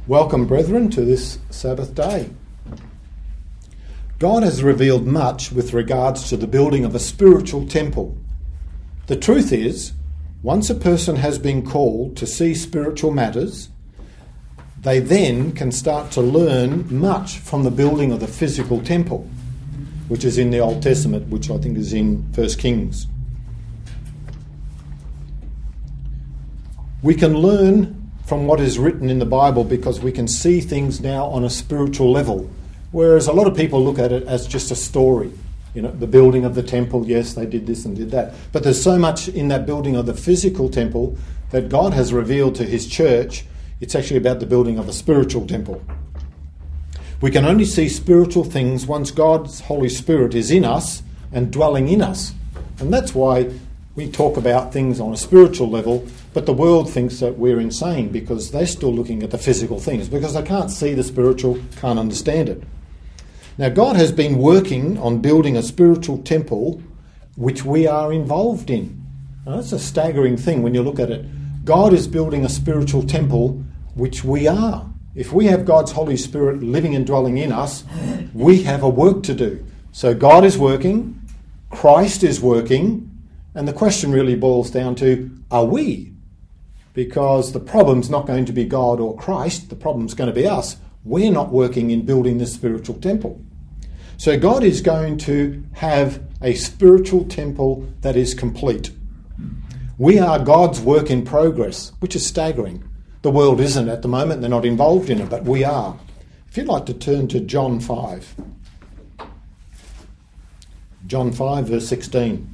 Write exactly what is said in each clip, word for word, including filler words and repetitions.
Welcome, brethren, to this Sabbath day. God has revealed much with regards to the building of a spiritual temple. The truth is, once a person has been called to see spiritual matters, they then can start to learn much from the building of the physical temple, which is in the Old Testament, which I think is in First Kings. We can learn from what is written in the Bible because we can see things now on a spiritual level, whereas a lot of people look at it as just a story. You know, the building of the temple, yes, they did this and did that. But there's so much in that building of the physical temple that God has revealed to his church. It's actually about the building of a spiritual temple. We can only see spiritual things once God's Holy Spirit is in us and dwelling in us. And that's why we talk about things on a spiritual level, but the world thinks that we're insane because they're still looking at the physical things, because they can't see the spiritual, can't understand it. Now, God has been working on building a spiritual temple which we are involved in. Now, that's a staggering thing when you look at it. God is building a spiritual temple which we are. If we have God's Holy Spirit living and dwelling in us, we have a work to do. So God is working, Christ is working, and the question really boils down to, are we? Because the problem's not going to be God or Christ, the problem's going to be us. We're not working in building this spiritual temple. So God is going to have a spiritual temple that is complete. We are God's work in progress, which is staggering. The world isn't at the moment, they're not involved in it, but we are. If you'd like to turn to John five. John five, verse sixteen.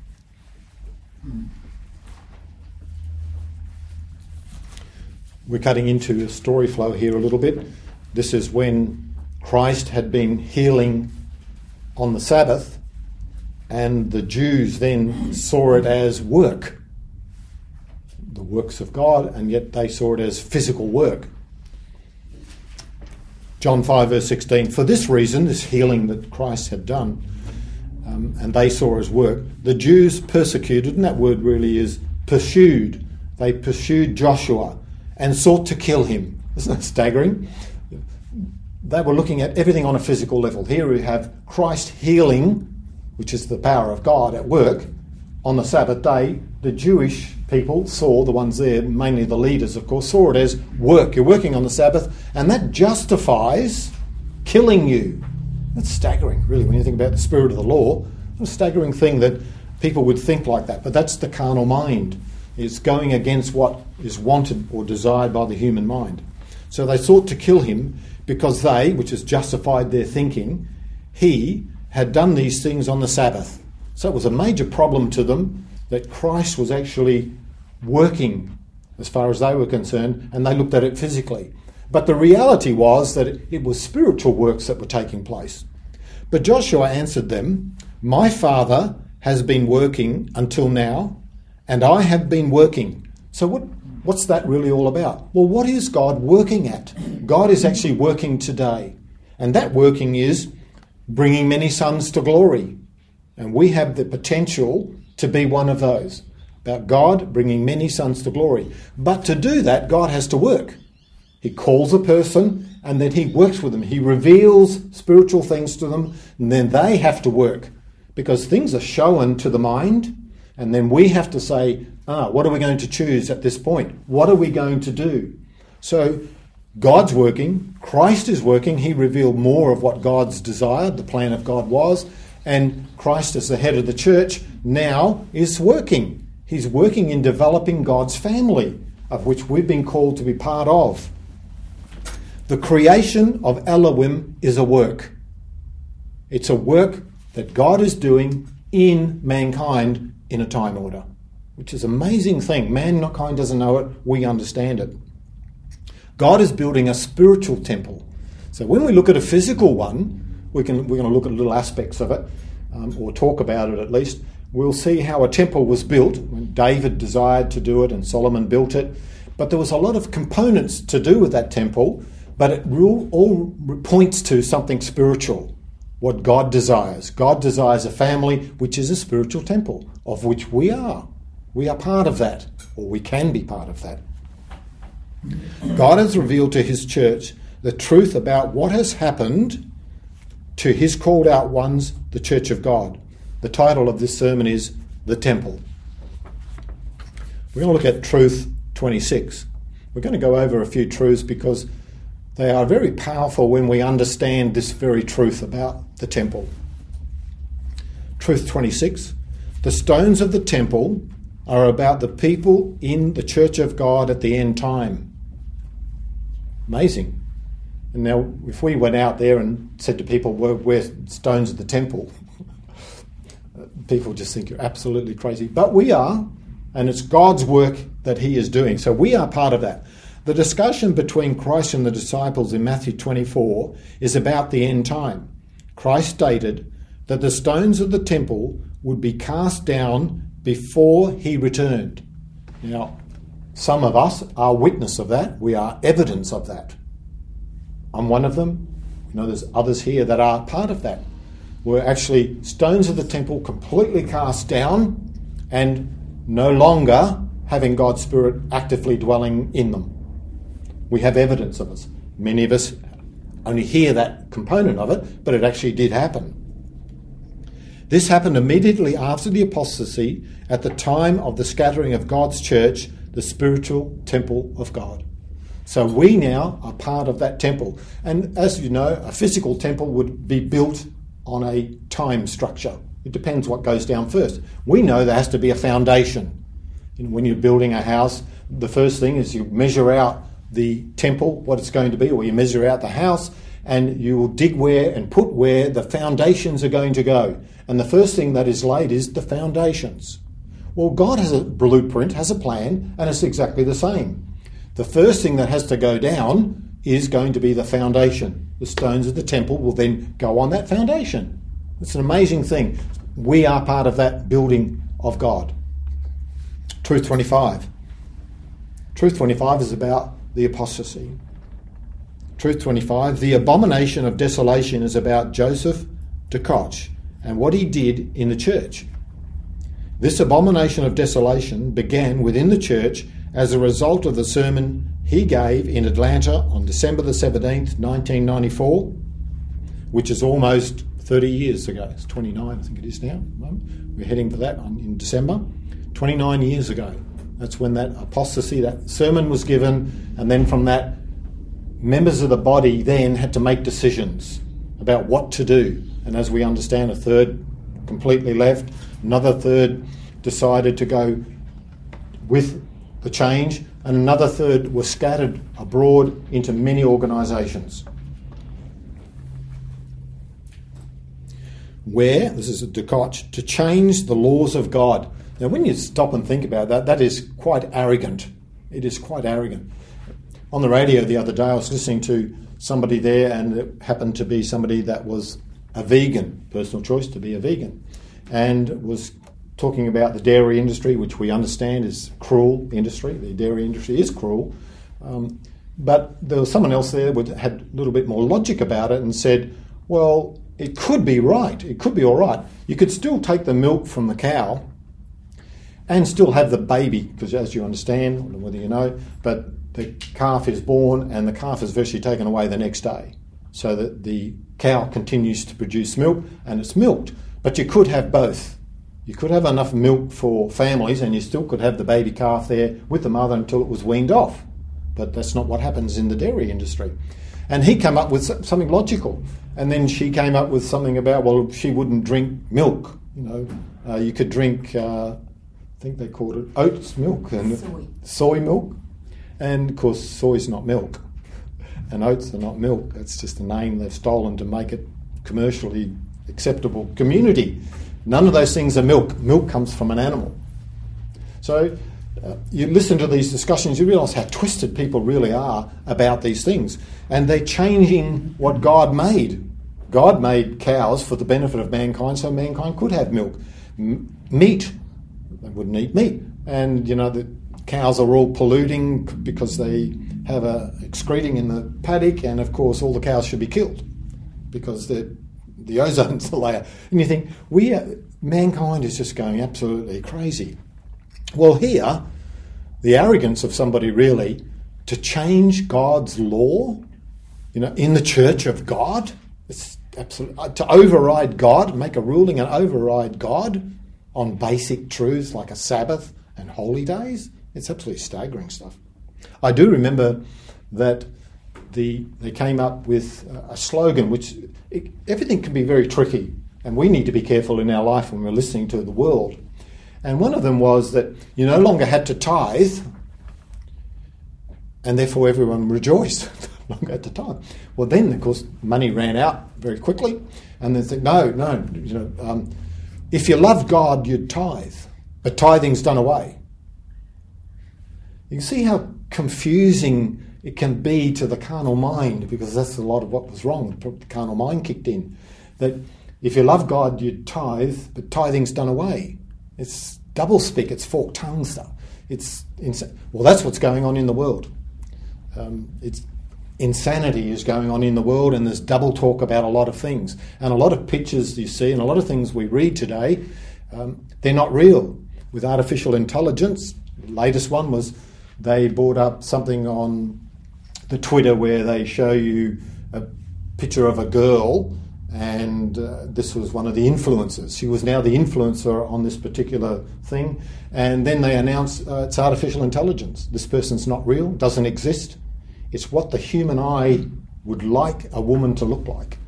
We're cutting into a story flow here a little bit. This is when Christ had been healing on the Sabbath, and the Jews then saw it as work, the works of God, and yet they saw it as physical work. John five, verse sixteen, for this reason, this healing that Christ had done, um, and they saw as work, the Jews persecuted, and that word really is pursued. They pursued Joshua and sought to kill him. Isn't that staggering? They were looking at everything on a physical level. Here we have Christ healing, which is the power of God at work, on the Sabbath day. The Jewish people saw, the ones there, mainly the leaders of course, saw it as work. You're working on the Sabbath, and that justifies killing you. That's staggering, really, when you think about the spirit of the law. It's a staggering thing that people would think like that, but that's the carnal mind. It's going against what is wanted or desired by the human mind. So they sought to kill him because they, which has justified their thinking, he had done these things on the Sabbath. So it was a major problem to them that Christ was actually working as far as they were concerned, and they looked at it physically. But the reality was that it was spiritual works that were taking place. But Joshua answered them, my Father has been working until now, and I have been working. So what, what's that really all about? Well, what is God working at? God is actually working today. And that working is bringing many sons to glory. And we have the potential to be one of those. About God bringing many sons to glory. But to do that, God has to work. He calls a person and then he works with them. He reveals spiritual things to them, and then they have to work. Because things are shown to the mind, and then we have to say, ah, what are we going to choose at this point? What are we going to do? So God's working, Christ is working. He revealed more of what God's desired, the plan of God was, and Christ as the head of the church now is working. He's working in developing God's family, of which we've been called to be part of. The creation of Elohim is a work. It's a work that God is doing in mankind in a time order, which is an amazing thing. Mankind doesn't know it, we understand it. God is building a spiritual temple. So when we look at a physical one, we can, we're going to look at little aspects of it, um, or talk about it at least. We'll see how a temple was built when David desired to do it and Solomon built it. But there was a lot of components to do with that temple, but it all points to something spiritual. What God desires. God desires a family which is a spiritual temple, of which we are. We are part of that, or we can be part of that. God has revealed to his church the truth about what has happened to his called out ones, the Church of God. The title of this sermon is The Temple. We're going to look at truth twenty-six. We're going to go over a few truths because they are very powerful when we understand this very truth about the temple. Truth twenty-six. The stones of the temple are about the people in the Church of God at the end time. Amazing. And now, if we went out there and said to people, we're, we're stones of the temple, people just think you're absolutely crazy. But we are, and it's God's work that he is doing. So we are part of that. The discussion between Christ and the disciples in Matthew twenty-four is about the end time. Christ stated that the stones of the temple would be cast down before he returned. Now, some of us are witness of that. We are evidence of that. I'm one of them. You know, there's others here that are part of that. We're actually stones of the temple completely cast down and no longer having God's Spirit actively dwelling in them. We have evidence of us. Many of us only hear that component of it, but it actually did happen. This happened immediately after the apostasy at the time of the scattering of God's church, the spiritual temple of God. So we now are part of that temple. And as you know, a physical temple would be built on a time structure. It depends what goes down first. We know there has to be a foundation. You know, when you're building a house, the first thing is you measure out the temple, what it's going to be, or you measure out the house, and you will dig where and put where the foundations are going to go. And the first thing that is laid is the foundations. Well, God has a blueprint, has a plan, and it's exactly the same. The first thing that has to go down is going to be the foundation. The stones of the temple will then go on that foundation. It's an amazing thing. We are part of that building of God. Truth twenty-five. Truth twenty-five is about the apostasy. Truth twenty-five, the abomination of desolation is about Joseph de Koch and what he did in the church. This abomination of desolation began within the church as a result of the sermon he gave in Atlanta on December the seventeenth, nineteen ninety-four, which is almost thirty years ago. It's twenty-nine, I think it is now. We're heading for that in December. twenty-nine years ago. That's when that apostasy, that sermon was given, and then from that, members of the body then had to make decisions about what to do. And as we understand, a third completely left, another third decided to go with the change, and another third were scattered abroad into many organisations. Where, this is a de Koch, to change the laws of God. Now, when you stop and think about that, that is quite arrogant. It is quite arrogant. On the radio the other day, I was listening to somebody there, and it happened to be somebody that was a vegan, personal choice to be a vegan, and was talking about the dairy industry, which we understand is cruel industry. The dairy industry is cruel. Um, but there was someone else there that had a little bit more logic about it and said, well, it could be right. It could be all right. You could still take the milk from the cow and still have the baby, because as you understand, I don't know whether you know, but the calf is born and the calf is virtually taken away the next day, so that the cow continues to produce milk and it's milked. But you could have both. You could have enough milk for families and you still could have the baby calf there with the mother until it was weaned off. But that's not what happens in the dairy industry. And he came up with something logical. And then she came up with something about, well, she wouldn't drink milk. You know, uh, you could drink, uh, I think they called it oats milk and soy. soy milk. And of course, soy's not milk. And oats are not milk. It's just a name they've stolen to make it commercially acceptable community. None of those things are milk. Milk comes from an animal. So uh, you listen to these discussions, you realise how twisted people really are about these things. And they're changing what God made. God made cows for the benefit of mankind, so mankind could have milk. M- meat, they wouldn't eat meat. And, you know, the cows are all polluting because they have a excreting in the paddock, and of course all the cows should be killed because the the ozone's the layer. And you think, we are, mankind is just going absolutely crazy. Well, here, the arrogance of somebody really to change God's law, you know, in the church of God. It's absolutely to override God, make a ruling and override God on basic truths like a Sabbath and holy days. It's absolutely staggering stuff. I do remember that the they came up with a slogan, which it, everything can be very tricky, and we need to be careful in our life when we're listening to the world. And one of them was that you no longer had to tithe, and therefore everyone rejoiced. No longer had to tithe. Well, then of course money ran out very quickly, and they said, no, no, you know, um, if you love God, you'd tithe, but tithing's done away. You can see how confusing it can be to the carnal mind, because that's a lot of what was wrong. The carnal mind kicked in. That if you love God, you'd tithe, but tithing's done away. It's double-speak, it's forked-tongue stuff. It's insane. Well, that's what's going on in the world. Um, it's insanity is going on in the world, and there's double talk about a lot of things. And a lot of pictures you see and a lot of things we read today, um, they're not real. With artificial intelligence, the latest one was they brought up something on the Twitter where they show you a picture of a girl, and uh, this was one of the influencers. She was now the influencer on this particular thing, and then they announced uh, it's artificial intelligence. This person's not real, doesn't exist. It's what the human eye would like a woman to look like.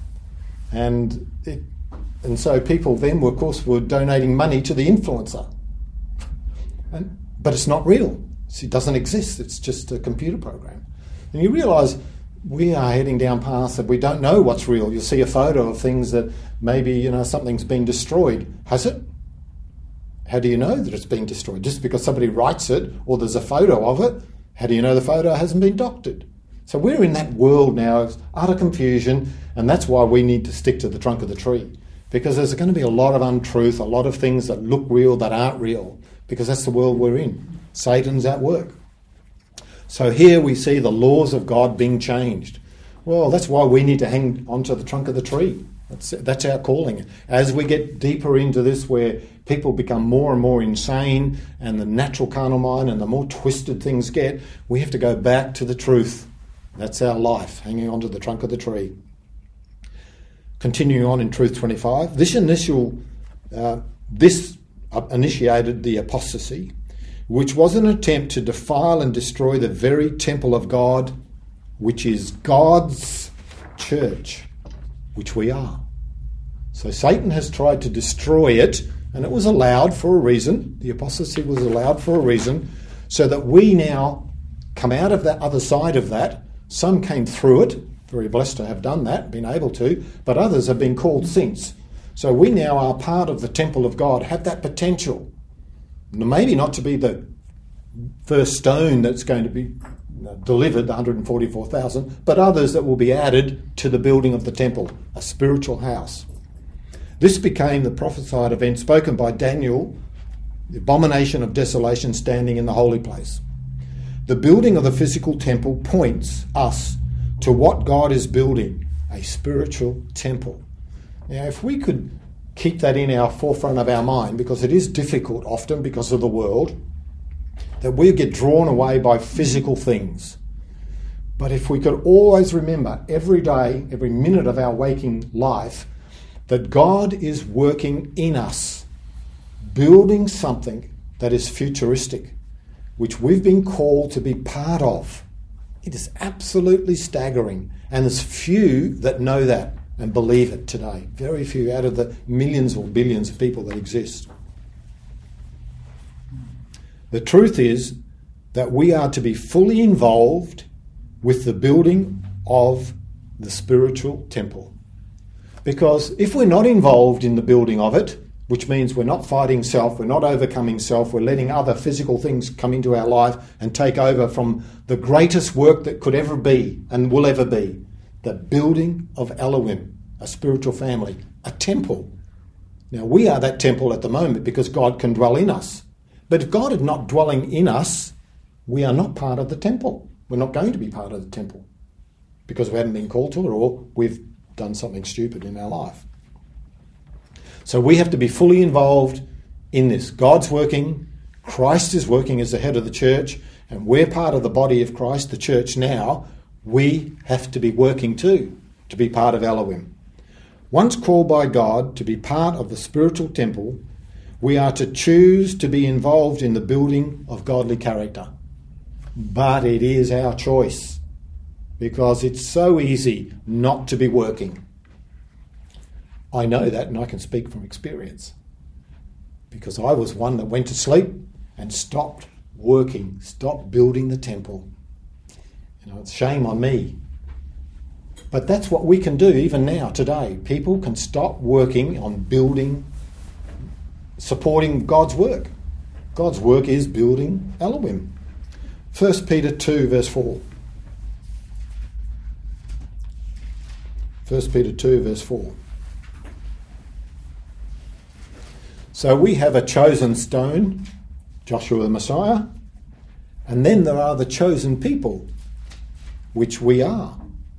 And it, and so people then, were, of course, were donating money to the influencer. And, but it's not real. It doesn't exist. It's just a computer program. And you realise we are heading down paths that we don't know what's real. You'll see a photo of things that maybe, you know, something's been destroyed. Has it? How do you know that it's been destroyed? Just because somebody writes it or there's a photo of it, how do you know the photo hasn't been doctored? So we're in that world now of utter confusion, and that's why we need to stick to the trunk of the tree, because there's going to be a lot of untruth, a lot of things that look real that aren't real, because that's the world we're in. Satan's at work. So here we see the laws of God being changed. Well, that's why we need to hang onto the trunk of the tree. That's, that's our calling. As we get deeper into this, where people become more and more insane, and the natural carnal mind and the more twisted things get, we have to go back to the truth. That's our life, hanging onto the trunk of the tree. Continuing on in Truth twenty-five, this initial, uh, this initiated the apostasy, which was an attempt to defile and destroy the very temple of God, which is God's church, which we are. So Satan has tried to destroy it, and it was allowed for a reason. The apostasy was allowed for a reason, so that we now come out of that other side of that. Some came through it, very blessed to have done that, been able to, but others have been called since. So we now are part of the temple of God, have that potential. Maybe not to be the first stone that's going to be delivered, the one hundred forty-four thousand, but others that will be added to the building of the temple, a spiritual house. This became the prophesied event spoken by Daniel, the abomination of desolation standing in the holy place. The building of the physical temple points us to what God is building, a spiritual temple. Now, if we could keep that in our forefront of our mind, because it is difficult often because of the world, that we get drawn away by physical things. But if we could always remember every day, every minute of our waking life, that God is working in us, building something that is futuristic, which we've been called to be part of. It is absolutely staggering, and there's few that know that and believe it today. Very few out of the millions or billions of people that exist. The truth is that we are to be fully involved with the building of the spiritual temple. Because if we're not involved in the building of it, which means we're not fighting self, we're not overcoming self, we're letting other physical things come into our life and take over from the greatest work that could ever be and will ever be, the building of Elohim, a spiritual family, a temple. Now, we are that temple at the moment because God can dwell in us. But if God is not dwelling in us, we are not part of the temple. We're not going to be part of the temple because we haven't been called to it, or we've done something stupid in our life. So we have to be fully involved in this. God's working, Christ is working as the head of the church, and we're part of the body of Christ, the church now. We have to be working too, to be part of Elohim. Once called by God to be part of the spiritual temple, we are to choose to be involved in the building of godly character. But it is our choice, because it's so easy not to be working. I know that, and I can speak from experience, because I was one that went to sleep and stopped working, stopped building the temple. You know, it's shame on me. But that's what we can do even now, today. People can stop working on building, supporting God's work. God's work is building Elohim. First Peter two, verse four. First Peter two, verse four. So we have a chosen stone, Joshua the Messiah, and then there are the chosen people, which we are.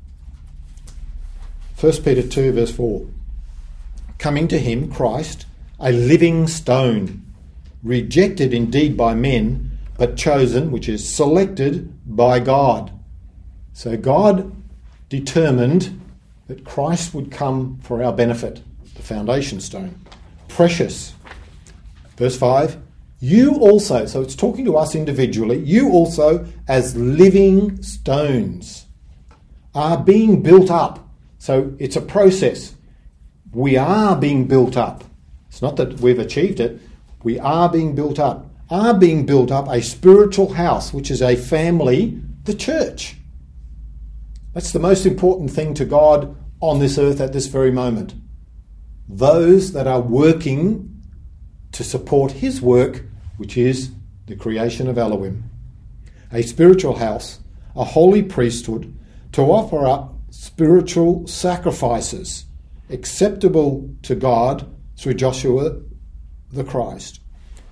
First Peter two, verse four. Coming to him, Christ, a living stone, rejected indeed by men, but chosen, which is selected by God. So God determined that Christ would come for our benefit, the foundation stone. Precious. Verse five, you also, so it's talking to us individually, you also, as living stones, are being built up. So it's a process. We are being built up. It's not that we've achieved it. We are being built up. Are being built up a spiritual house, which is a family, the church. That's the most important thing to God on this earth at this very moment. Those that are working to support his work, which is the creation of Elohim. A spiritual house, a holy priesthood, to offer up spiritual sacrifices acceptable to God through Joshua the Christ.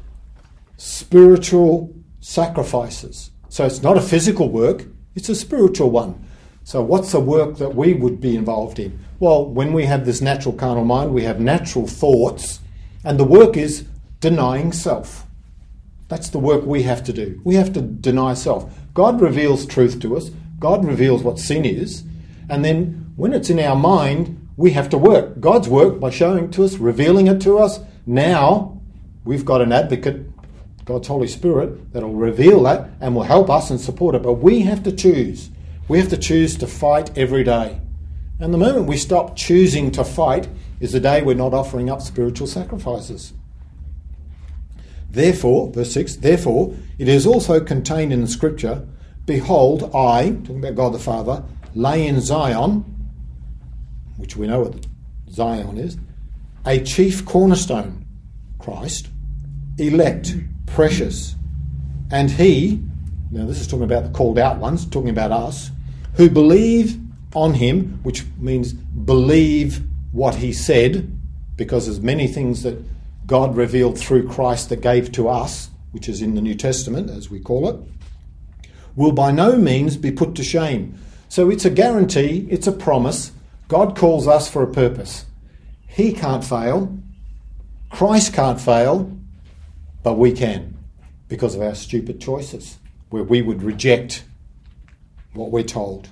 Spiritual sacrifices. So it's not a physical work, it's a spiritual one. So what's the work that we would be involved in? Well, when we have this natural carnal mind, we have natural thoughts, and the work is denying self. That's the work we have to do. We have to deny self. God reveals truth to us. God reveals what sin is. And then when it's in our mind, we have to work. God's work by showing to us, revealing it to us. Now we've got an advocate, God's Holy Spirit, that will reveal that and will help us and support it. But we have to choose. We have to choose to fight every day. And the moment we stop choosing to fight is the day we're not offering up spiritual sacrifices. Therefore, verse six, therefore, it is also contained in the scripture, behold, I, talking about God the Father, lay in Zion, which we know what Zion is, a chief cornerstone, Christ, elect, precious, and he, now this is talking about the called out ones, talking about us, who believe on him, which means believe what he said, because there's many things that God revealed through Christ that gave to us, which is in the New Testament, as we call it, will by no means be put to shame. So it's a guarantee, it's a promise. God calls us for a purpose. He can't fail. Christ can't fail, but we can, because of our stupid choices, where we would reject what we're told.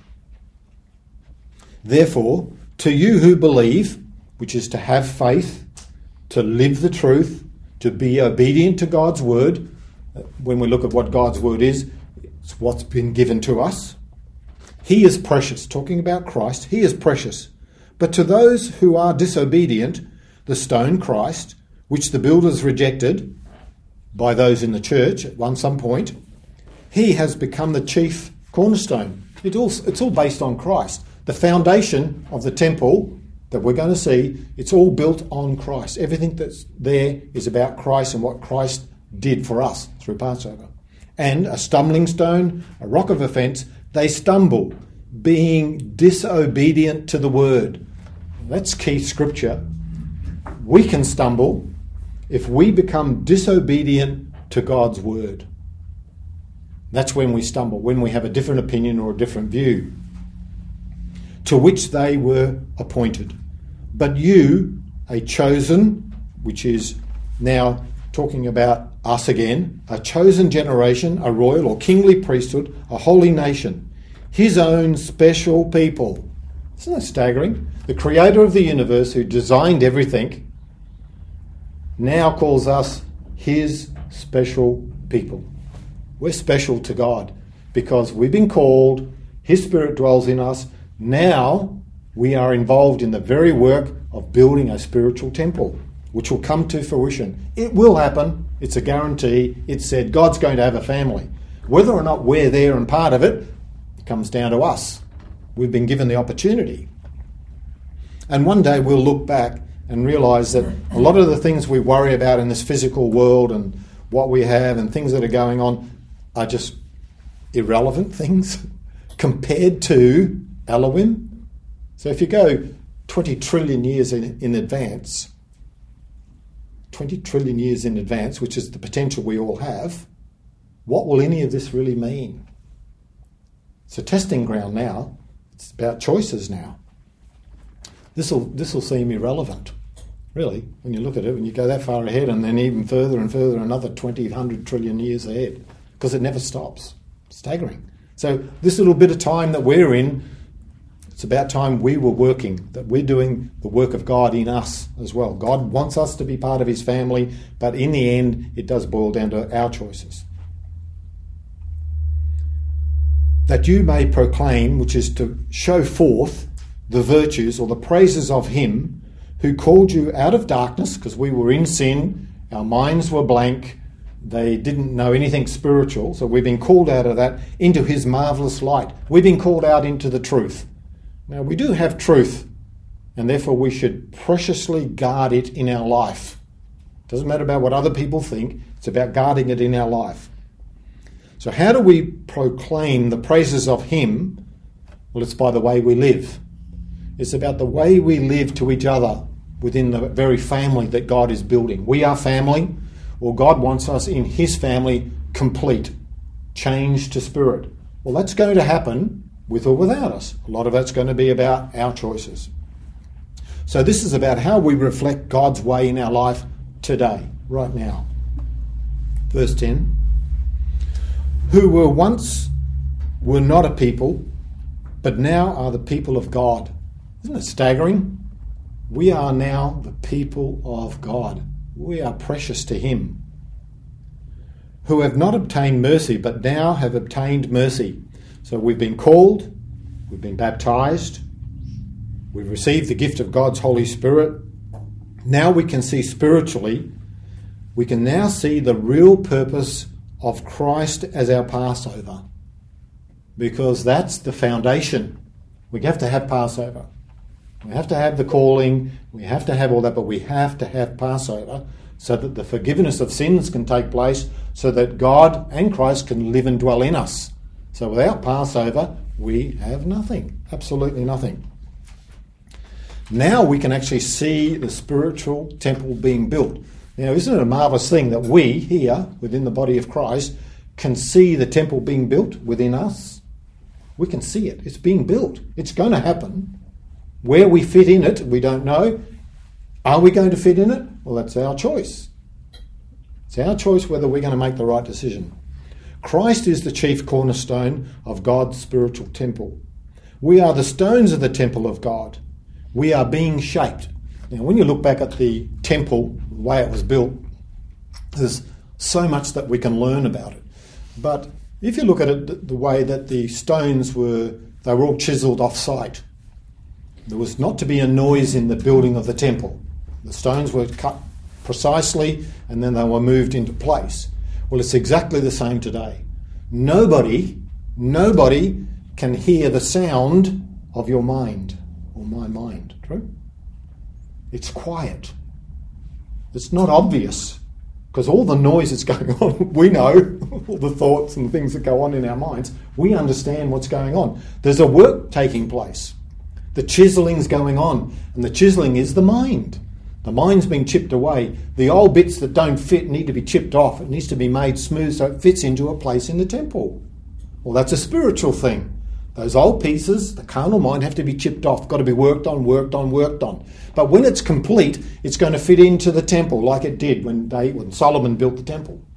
Therefore, to you who believe, which is to have faith, to live the truth, to be obedient to God's word. When we look at what God's word is, it's what's been given to us. He is precious. Talking about Christ, he is precious. But to those who are disobedient, the stone, Christ, which the builders rejected by those in the church at one some point, he has become the chief cornerstone. It all, it's all based on Christ. The foundation of the temple that we're going to see, it's all built on Christ. Everything that's there is about Christ and what Christ did for us through Passover. And a stumbling stone, a rock of offence, they stumble, being disobedient to the word. That's key scripture. We can stumble if we become disobedient to God's word. That's when we stumble, when we have a different opinion or a different view, to which they were appointed. But you, a chosen, which is now talking about us again, a chosen generation, a royal or kingly priesthood, a holy nation, his own special people. Isn't that staggering? The creator of the universe, who designed everything, now calls us his special people. We're special to God because we've been called, his Spirit dwells in us. Now we are involved in the very work of building a spiritual temple, which will come to fruition. It will happen. It's a guarantee. It's said God's going to have a family. Whether or not we're there and part of it comes down to us. We've been given the opportunity. And one day we'll look back and realise that a lot of the things we worry about in this physical world and what we have and things that are going on are just irrelevant things compared to Elohim. So if you go twenty trillion years in, in advance, twenty trillion years in advance, which is the potential we all have, what will any of this really mean? It's a testing ground now. It's about choices now. This will this will seem irrelevant, really, when you look at it, when you go that far ahead and then even further and further, another twenty, one hundred trillion years ahead, because it never stops. Staggering. So this little bit of time that we're in, it's about time we were working, that we're doing the work of God in us as well. God wants us to be part of his family, but in the end, it does boil down to our choices. That you may proclaim, which is to show forth the virtues or the praises of him who called you out of darkness, because we were in sin, our minds were blank, they didn't know anything spiritual, so we've been called out of that into his marvellous light. We've been called out into the truth. Now, we do have truth, and therefore we should preciously guard it in our life. It doesn't matter about what other people think, it's about guarding it in our life. So how do we proclaim the praises of him? Well, it's by the way we live. It's about the way we live to each other within the very family that God is building. We are family. Well, God wants us in his family complete, changed to spirit. Well, that's going to happen with or without us. A lot of that's going to be about our choices. So this is about how we reflect God's way in our life today, right now. Verse ten. Who were once were not a people, but now are the people of God. Isn't it staggering? We are now the people of God. We are precious to him. Who have not obtained mercy, but now have obtained mercy. So we've been called, we've been baptized, we've received the gift of God's Holy Spirit. Now we can see spiritually, we can now see the real purpose of Christ as our Passover. Because that's the foundation. We have to have Passover. We have to have the calling, we have to have all that, but we have to have Passover so that the forgiveness of sins can take place, so that God and Christ can live and dwell in us. So without Passover, we have nothing, absolutely nothing. Now we can actually see the spiritual temple being built. Now, isn't it a marvellous thing that we here, within the body of Christ, can see the temple being built within us? We can see it. It's being built. It's going to happen. Where we fit in it, we don't know. Are we going to fit in it? Well, that's our choice. It's our choice whether we're going to make the right decision. Christ is the chief cornerstone of God's spiritual temple. We are the stones of the temple of God. We are being shaped. Now, when you look back at the temple, the way it was built, there's so much that we can learn about it. But if you look at it, the way that the stones were, they were all chiselled off-site. There was not to be a noise in the building of the temple. The stones were cut precisely and then they were moved into place. Well, it's exactly the same today. Nobody, nobody can hear the sound of your mind or my mind. True? It's quiet. It's not obvious because all the noise that's going on, we know, all the thoughts and things that go on in our minds, we understand what's going on. There's a work taking place. The chiselling's going on, and the chiselling is the mind. The mind's being chipped away. The old bits that don't fit need to be chipped off. It needs to be made smooth so it fits into a place in the temple. Well, that's a spiritual thing. Those old pieces, the carnal mind, have to be chipped off, got to be worked on, worked on, worked on. But when it's complete, it's going to fit into the temple like it did when, they, when Solomon built the temple.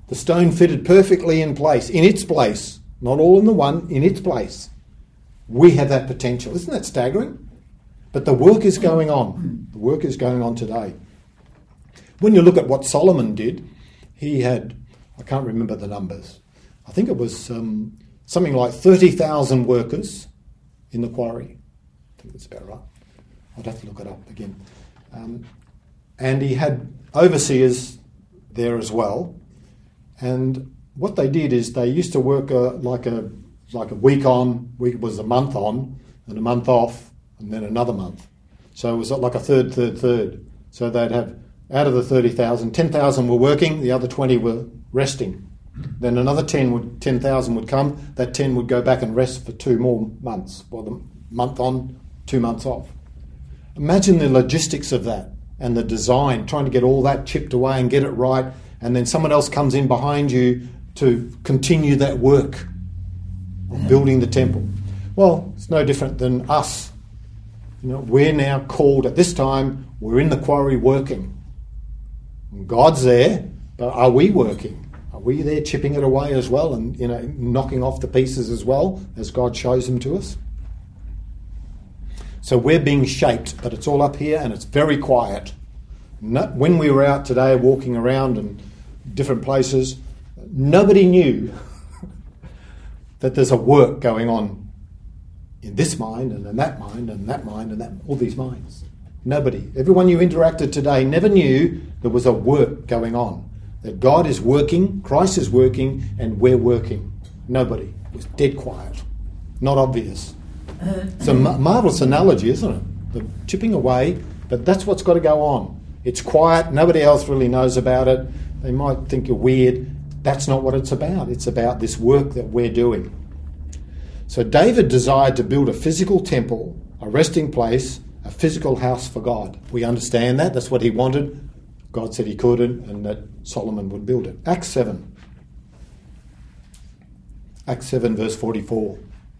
The stone fitted perfectly in place, in its place. Not all in the one, in its place. We have that potential. Isn't that staggering? But the work is going on. The work is going on today. When you look at what Solomon did, he had, I can't remember the numbers, I think it was um, something like thirty thousand workers in the quarry. I think that's about right. I'd have to look it up again. Um, and he had overseers there as well. And what they did is they used to work uh, like a like a week on, week was a month on, and a month off, and then another month. So it was like a third, third, third. So they'd have, out of the thirty thousand, ten thousand were working, the other twenty were resting. Then another ten would, ten thousand would come, that ten would go back and rest for two more months, or the month on, two months off. Imagine the logistics of that and the design, trying to get all that chipped away and get it right, and then someone else comes in behind you to continue that work of building the temple. Well, it's no different than us. You know, we're now called at this time, we're in the quarry working. God's there, but are we working? Are we there chipping it away as well and, you know, knocking off the pieces as well as God shows them to us? So we're being shaped, but it's all up here and it's very quiet. No, when we were out today walking around in different places, nobody knew that there's a work going on in this mind and in that mind and that mind and that, all these minds. Nobody. Everyone you interacted today never knew there was a work going on. That God is working, Christ is working, and we're working. Nobody. It was dead quiet. Not obvious. It's a ma- marvellous analogy, isn't it? The chipping away, but that's what's got to go on. It's quiet, nobody else really knows about it. They might think you're weird. That's not what it's about. It's about this work that we're doing. So David desired to build a physical temple, a resting place, a physical house for God. We understand that. That's what he wanted. God said he couldn't, and that Solomon would build it. Acts seven. Acts seven, verse forty-four.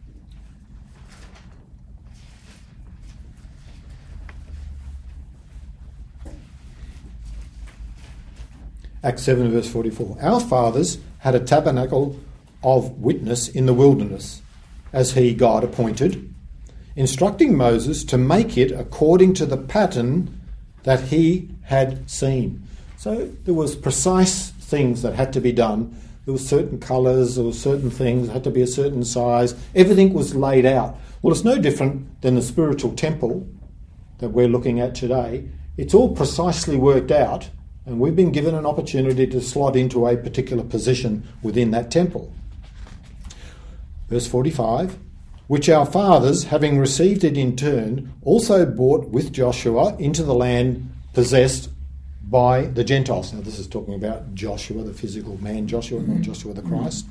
Acts seven, verse forty-four. Our fathers had a tabernacle of witness in the wilderness, as he, God, appointed, instructing Moses to make it according to the pattern that he had seen. So there was precise things that had to be done. There were certain colours, there were certain things, it had to be a certain size. Everything was laid out. Well, it's no different than the spiritual temple that we're looking at today. It's all precisely worked out, and we've been given an opportunity to slot into a particular position within that temple. Verse forty-five, which our fathers, having received it in turn, also brought with Joshua into the land possessed by the Gentiles. Now this is talking about Joshua, the physical man Joshua, not Joshua the Christ.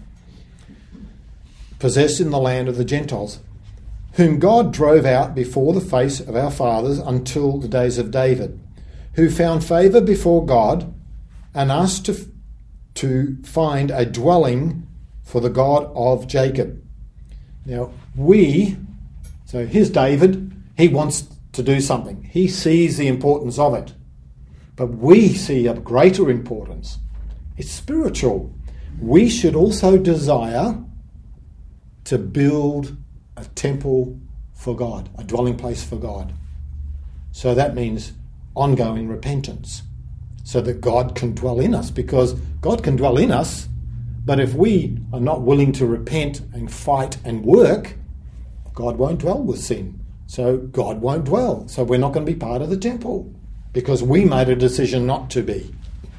Possessed in the land of the Gentiles, whom God drove out before the face of our fathers until the days of David, who found favour before God and asked to, to find a dwelling for the God of Jacob. Now, we, so here's David, he wants to do something. He sees the importance of it. But we see a greater importance. It's spiritual. We should also desire to build a temple for God, a dwelling place for God. So that means ongoing repentance, so that God can dwell in us, because God can dwell in us, but if we are not willing to repent and fight and work, God won't dwell with sin. So God won't dwell. So we're not going to be part of the temple because we made a decision not to be.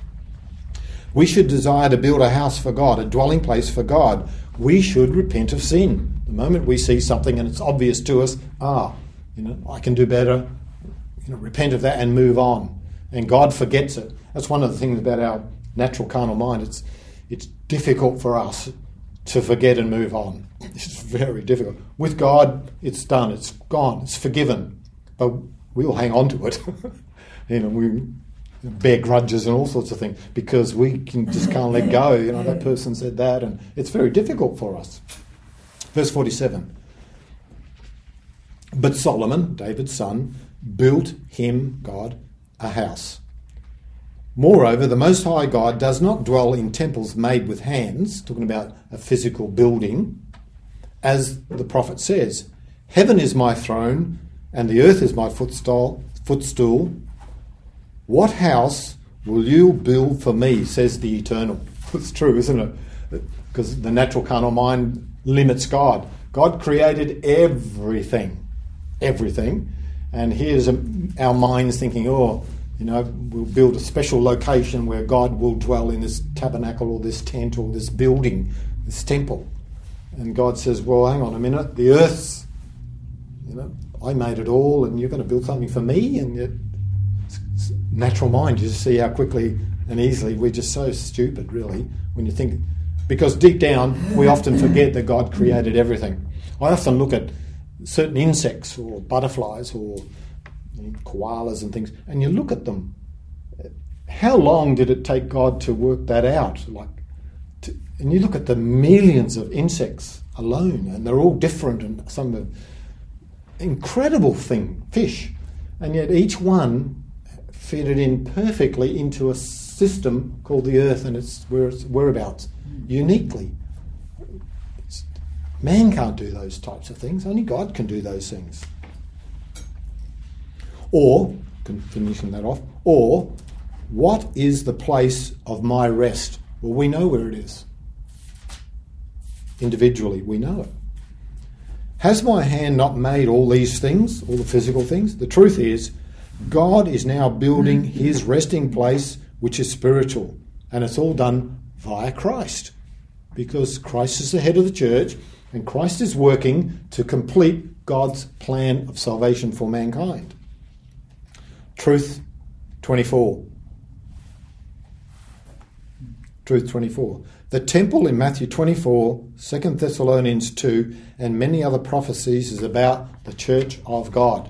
We should desire to build a house for God, a dwelling place for God. We should repent of sin. The moment we see something and it's obvious to us, ah, you know, I can do better, you know, repent of that and move on. And God forgets it. That's one of the things about our natural carnal mind. It's it's difficult for us to forget and move on. It's very difficult. With God, it's done. It's gone. It's forgiven. But we'll hang on to it. You know, we bear grudges and all sorts of things because we can just can't let go. You know, that person said that, and it's very difficult for us. Verse forty-seven. But Solomon, David's son, built him, God, a house. Moreover, the Most High God does not dwell in temples made with hands, talking about a physical building, as the prophet says, heaven is my throne and the earth is my footstool. footstool. What house will you build for me, says the Eternal. It's true, isn't it? Because the natural carnal mind limits God. God created everything, everything. And here's our minds thinking, oh, you know, we'll build a special location where God will dwell in this tabernacle or this tent or this building, this temple. And God says, well, hang on a minute, the earth's, you know, I made it all and you're going to build something for me? And yet, natural mind, you just see how quickly and easily we're just so stupid, really, when you think. Because deep down, we often forget that God created everything. I often look at certain insects or butterflies or you know, koalas and things, and you look at them. How long did it take God to work that out? Like, to, and you look at the millions of insects alone, and they're all different, and some are incredible thing, fish, and yet each one fitted in perfectly into a system called the earth and its whereabouts, uniquely. It's, man can't do those types of things, only God can do those things. Or, finishing that off, or, what is the place of my rest? Well, we know where it is. Individually, we know it. Has my hand not made all these things, all the physical things? The truth is, God is now building his resting place, which is spiritual, and it's all done via Christ, because Christ is the head of the church, and Christ is working to complete God's plan of salvation for mankind. Truth twenty-four. Truth twenty-four. The temple in Matthew twenty-four, Second Thessalonians two, and many other prophecies is about the church of God.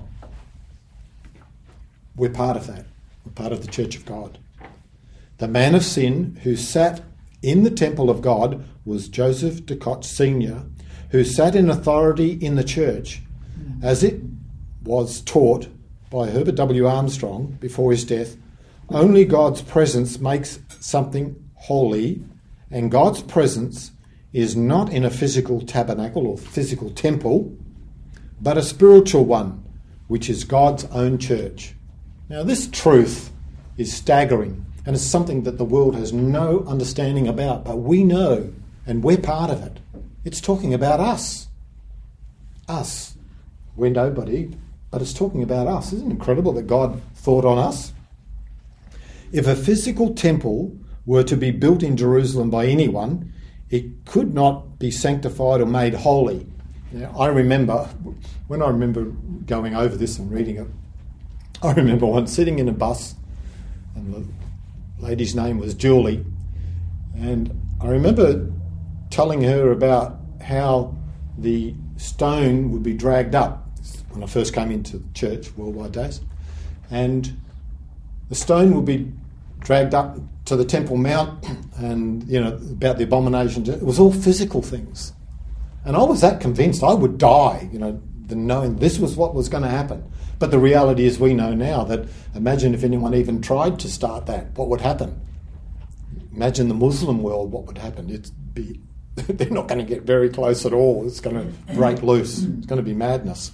We're part of that. We're part of the church of God. The man of sin who sat in the temple of God was Joseph de Koch Senior, who sat in authority in the church as it was taught by Herbert W. Armstrong before his death. Only God's presence makes something holy, and God's presence is not in a physical tabernacle or physical temple, but a spiritual one, which is God's own church. Now, this truth is staggering, and it's something that the world has no understanding about, but we know, and we're part of it. It's talking about us. Us. We're nobody, but it's talking about us. Isn't it incredible that God thought on us? If a physical temple were to be built in Jerusalem by anyone, it could not be sanctified or made holy. Now, I remember, when I remember going over this and reading it, I remember once sitting in a bus, and the lady's name was Julie, and I remember telling her about how the stone would be dragged up when I first came into church, Worldwide Days, and the stone would be dragged up to the Temple Mount, and, you know, about the abominations. It was all physical things. And I was that convinced I would die, you know, the knowing this was what was going to happen. But the reality is we know now that, imagine if anyone even tried to start that, what would happen? Imagine the Muslim world, what would happen? It'd be, they're not going to get very close at all. It's going to break loose. It's going to be madness.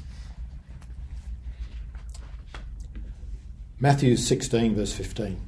Matthew sixteen, verse fifteen.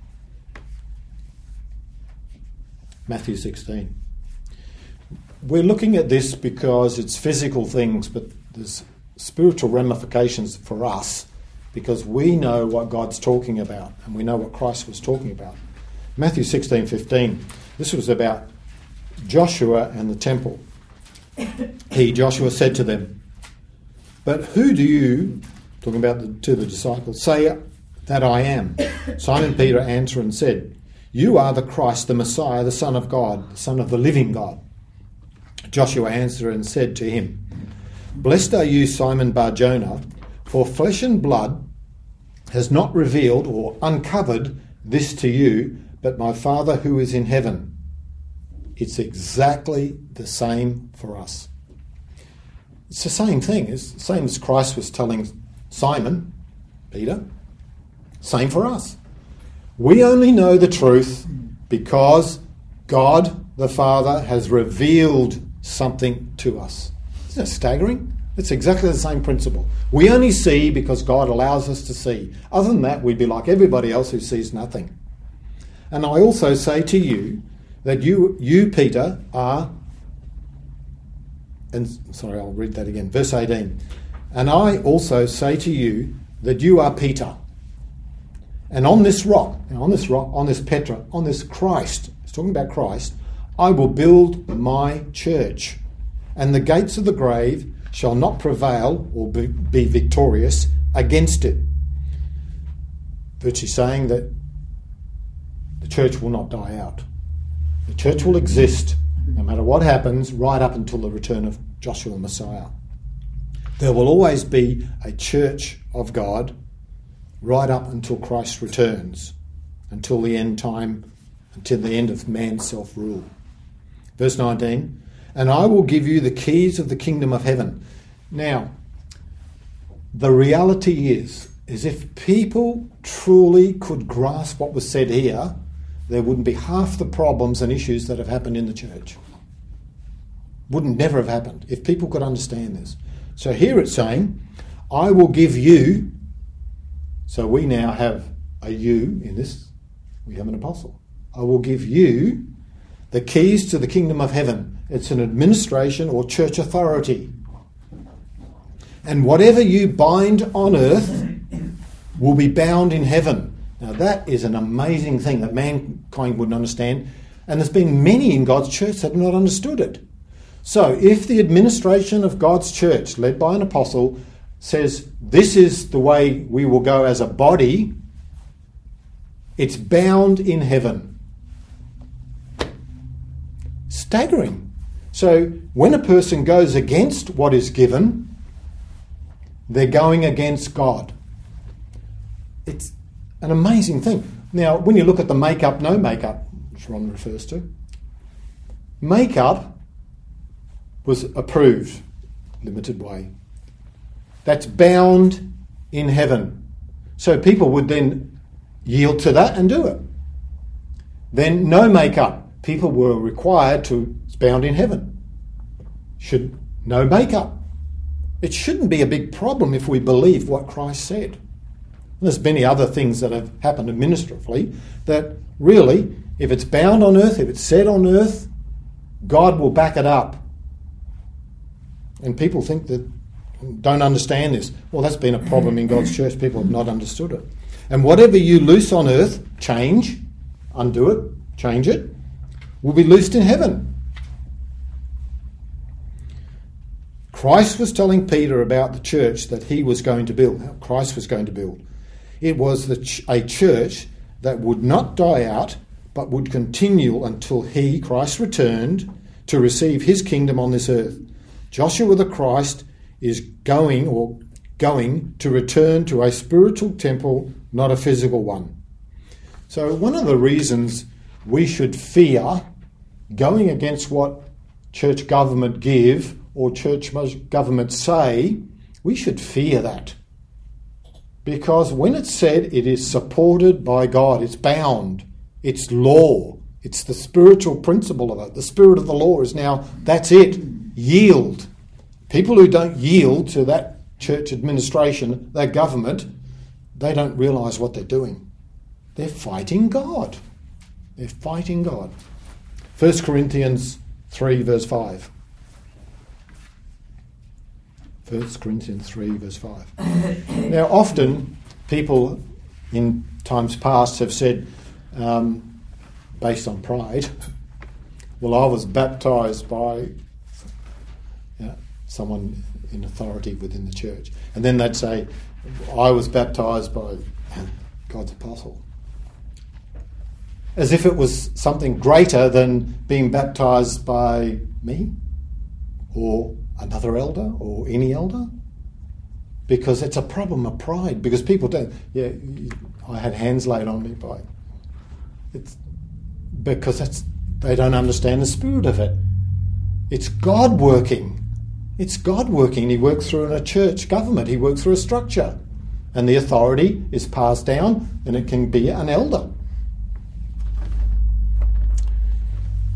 Matthew sixteen. We're looking at this because it's physical things, but there's spiritual ramifications for us because we know what God's talking about and we know what Christ was talking about. Matthew sixteen fifteen. This was about Joshua and the temple. He, Joshua, said to them, "But who do you," talking about the, to the disciples, "say that I am?" Simon Peter answered and said, "You are the Christ, the Messiah, the Son of God, the Son of the living God." Joshua answered and said to him, "Blessed are you, Simon Bar-Jonah, for flesh and blood has not revealed or uncovered this to you, but my Father who is in heaven." It's exactly the same for us. It's the same thing. It's the same as Christ was telling Simon, Peter. Same for us. We only know the truth because God the Father has revealed something to us. Isn't that staggering? It's exactly the same principle. We only see because God allows us to see. Other than that, we'd be like everybody else who sees nothing. And I also say to you that you, you Peter, are... And sorry, I'll read that again. Verse eighteen. And I also say to you that you are Peter. And on this rock, on this rock, on this Petra, on this Christ, it's talking about Christ, I will build my church, and the gates of the grave shall not prevail or be, be victorious against it. Virtually saying that the church will not die out. The church will exist no matter what happens, right up until the return of Joshua Messiah. There will always be a church of God right up until Christ returns, until the end time, until the end of man's self-rule. Verse nineteen, and I will give you the keys of the kingdom of heaven. Now, the reality is, is if people truly could grasp what was said here, there wouldn't be half the problems and issues that have happened in the church. Wouldn't never have happened if people could understand this. So here it's saying, I will give you, so we now have a you in this, we have an apostle. I will give you the keys to the kingdom of heaven. It's an administration or church authority. And whatever you bind on earth will be bound in heaven. Now that is an amazing thing that mankind wouldn't understand. And there's been many in God's church that have not understood it. So if the administration of God's church, led by an apostle, says this is the way we will go as a body, it's bound in heaven. Staggering. So when a person goes against what is given, they're going against God. It's an amazing thing. Now, when you look at the make-up, no make-up, which Ron refers to, make-up was approved, limited way. That's bound in heaven. So people would then yield to that and do it. Then no make-up. People were required to, it's bound in heaven. Should no make-up. It shouldn't be a big problem if we believe what Christ said. And there's many other things that have happened administratively that really, if it's bound on earth, if it's said on earth, God will back it up. And people think that, don't understand this. Well, that's been a problem in God's church. People have not understood it. And whatever you loose on earth, change, undo it, change it, will be loosed in heaven. Christ was telling Peter about the church that he was going to build, how Christ was going to build. It was the ch- a church that would not die out, but would continue until he, Christ, returned to receive his kingdom on this earth. Joshua the Christ is going or going to return to a spiritual temple, not a physical one. So one of the reasons we should fear going against what church government give or church government say, we should fear that. Because when it's said it is supported by God, it's bound, it's law, it's the spiritual principle of it. The spirit of the law is now, that's it, yield. People who don't yield to that church administration, that government, they don't realise what they're doing. They're fighting God. They're fighting God. First Corinthians three verse five. First Corinthians three verse five. Now often people in times past have said, um, based on pride, well, I was baptised by you know, someone in authority within the church. And then they'd say, I was baptised by God's apostle. As if it was something greater than being baptised by me or another elder or any elder. Because it's a problem of pride. Because people don't, yeah, I had hands laid on me by, it's because that's, they don't understand the spirit of it. It's God working. It's God working. He works through a church government. He works through a structure. And the authority is passed down and it can be an elder.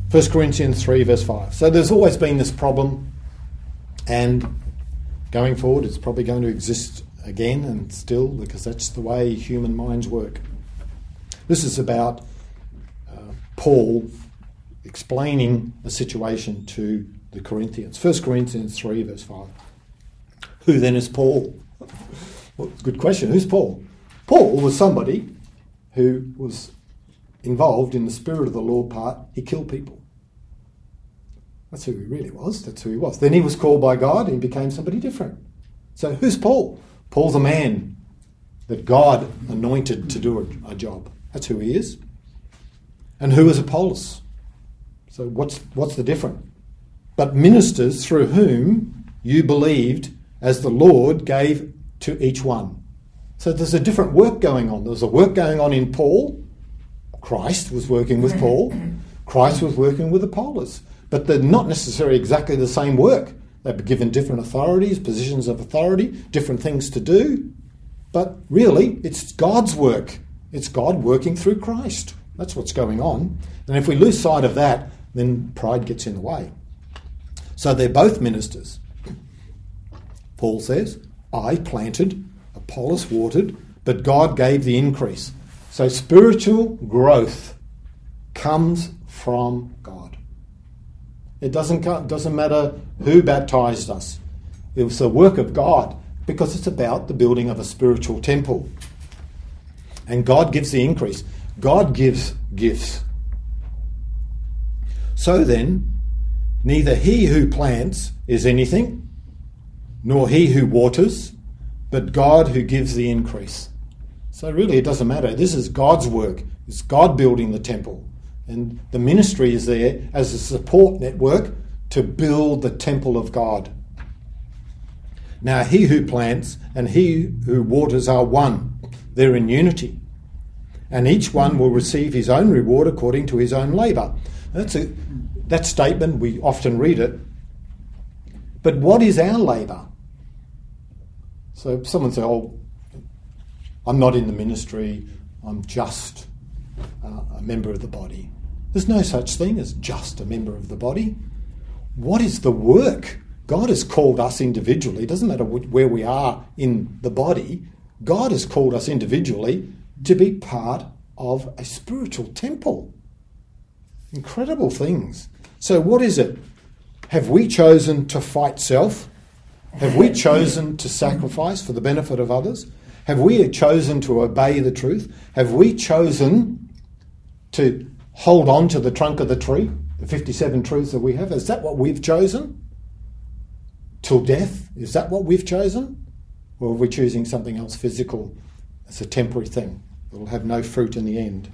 First Corinthians three verse five. So there's always been this problem, and going forward it's probably going to exist again and still, because that's the way human minds work. This is about uh, Paul explaining the situation to the Corinthians. First Corinthians three verse five. Who then is Paul? Well, good question. Who's Paul? Paul was somebody who was involved in the Spirit of the Lord part. He killed people. That's who he really was. That's who he was. Then he was called by God and he became somebody different. So who's Paul? Paul's a man that God anointed to do a, a job. That's who he is. And who is Apollos? So what's what's the difference? But ministers through whom you believed, as the Lord gave to each one. So there's a different work going on. There's a work going on in Paul. Christ was working with Paul. Christ was working with Apollos. But they're not necessarily exactly the same work. They've been given different authorities, positions of authority, different things to do. But really, it's God's work. It's God working through Christ. That's what's going on. And if we lose sight of that, then pride gets in the way. So they're both ministers. Paul says, I planted, Apollos watered, but God gave the increase. So spiritual growth comes from God. It doesn't, doesn't matter who baptized us. It was the work of God, because it's about the building of a spiritual temple. And God gives the increase. God gives gifts. So then, neither he who plants is anything, nor he who waters, but God who gives the increase. So really it doesn't matter. This is God's work. It's God building the temple. And the ministry is there as a support network to build the temple of God. Now he who plants and he who waters are one. They're in unity. And each one will receive his own reward according to his own labour. That's a, that statement, we often read it. But what is our labour? So someone say, oh, I'm not in the ministry, I'm just uh, a member of the body. There's no such thing as just a member of the body. What is the work? God has called us individually. It doesn't matter where we are in the body. God has called us individually to be part of a spiritual temple. Incredible things. So what is it? Have we chosen to fight self? Have we chosen to sacrifice for the benefit of others? Have we chosen to obey the truth? Have we chosen to hold on to the trunk of the tree, the fifty-seven truths that we have? Is that what we've chosen? Till death? Is that what we've chosen? Or are we choosing something else physical as a temporary thing that will have no fruit in the end?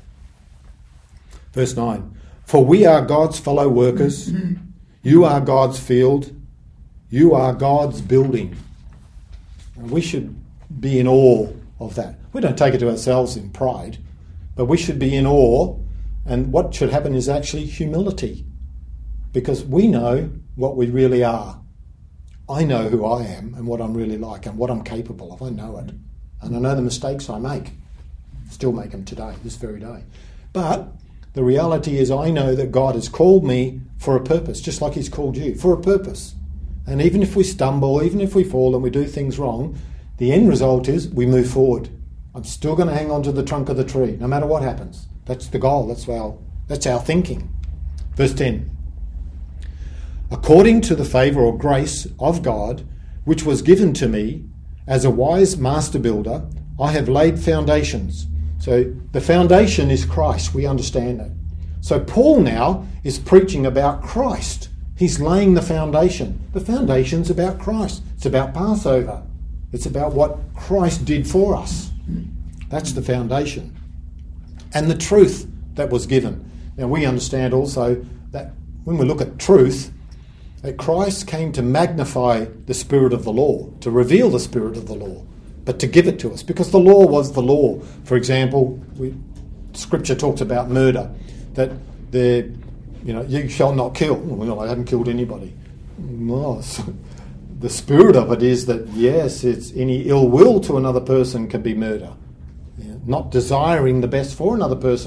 Verse nine. For we are God's fellow workers. You are God's field. You are God's building. And we should be in awe of that. We don't take it to ourselves in pride, but we should be in awe. And what should happen is actually humility, because we know what we really are. I know who I am and what I'm really like and what I'm capable of. I know it. And I know the mistakes I make. Still make them today, this very day. But the reality is I know that God has called me for a purpose, just like he's called you, for a purpose. And even if we stumble, even if we fall and we do things wrong, the end result is we move forward. I'm still going to hang on to the trunk of the tree, no matter what happens. That's the goal. That's our, that's our thinking. Verse ten. According to the favour or grace of God, which was given to me as a wise master builder, I have laid foundations. So the foundation is Christ. We understand that. So Paul now is preaching about Christ. He's laying the foundation. The foundation's about Christ. It's about Passover. It's about what Christ did for us. That's the foundation. And the truth that was given. Now we understand also that when we look at truth, that Christ came to magnify the spirit of the law, to reveal the spirit of the law, but to give it to us, because the law was the law. For example, we, Scripture talks about murder, that the, you know, you shall not kill. Well, I haven't killed anybody. No, so the spirit of it is that, yes, it's any ill will to another person can be murder. Yeah, not desiring the best for another person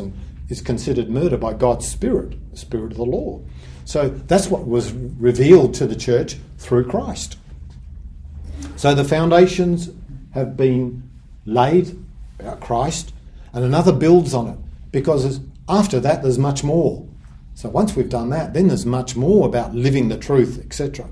is considered murder by God's Spirit, the Spirit of the law. So that's what was revealed to the church through Christ. So the foundations have been laid about Christ, and another builds on it, because after that there's much more. So once we've done that, then there's much more about living the truth, et cetera.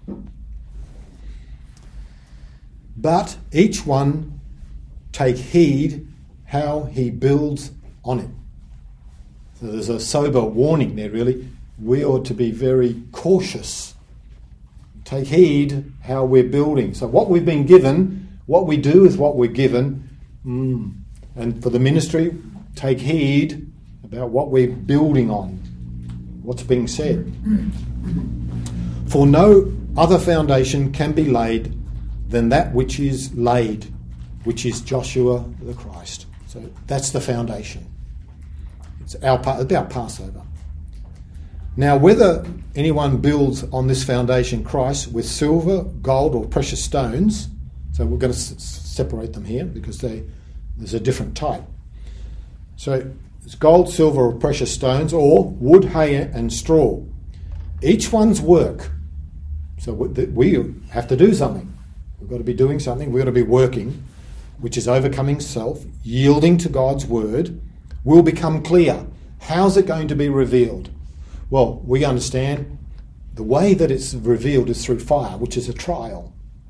But each one take heed how he builds on it. So there's a sober warning there, really. We ought to be very cautious. Take heed how we're building. So what we've been given, what we do is what we're given. Mm. And for the ministry, take heed about what we're building on, what's being said. For no other foundation can be laid than that which is laid, which is Joshua the Christ. So that's the foundation. It's our part, about Passover. Now, whether anyone builds on this foundation, Christ, with silver, gold, or precious stones, so we're going to s- separate them here because they, there's a different type. So it's gold, silver, or precious stones, or wood, hay, and straw. Each one's work. So we have to do something. We've got to be doing something. We've got to be working, which is overcoming self, yielding to God's word, will become clear. How's it going to be revealed? Well, we understand the way that it's revealed is through fire, which is a trial.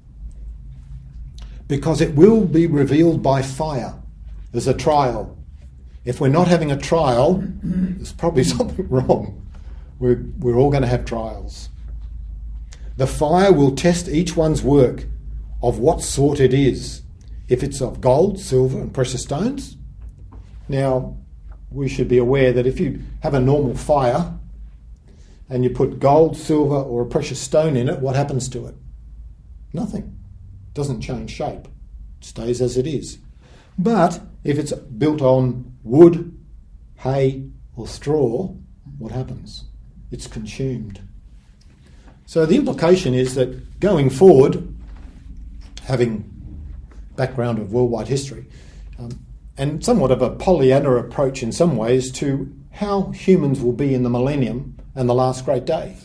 Because it will be revealed by fire. There's a trial. If we're not having a trial, there's probably something wrong. We're, we're all going to have trials. The fire will test each one's work of what sort it is. If it's of gold, silver, and precious stones. Now, we should be aware that if you have a normal fire and you put gold, silver, or a precious stone in it, what happens to it? Nothing. It doesn't change shape. It stays as it is. But if it's built on wood, hay, or straw, what happens? It's consumed. So the implication is that going forward, having background of worldwide history, um, and somewhat of a Pollyanna approach in some ways to how humans will be in the millennium and the last great day.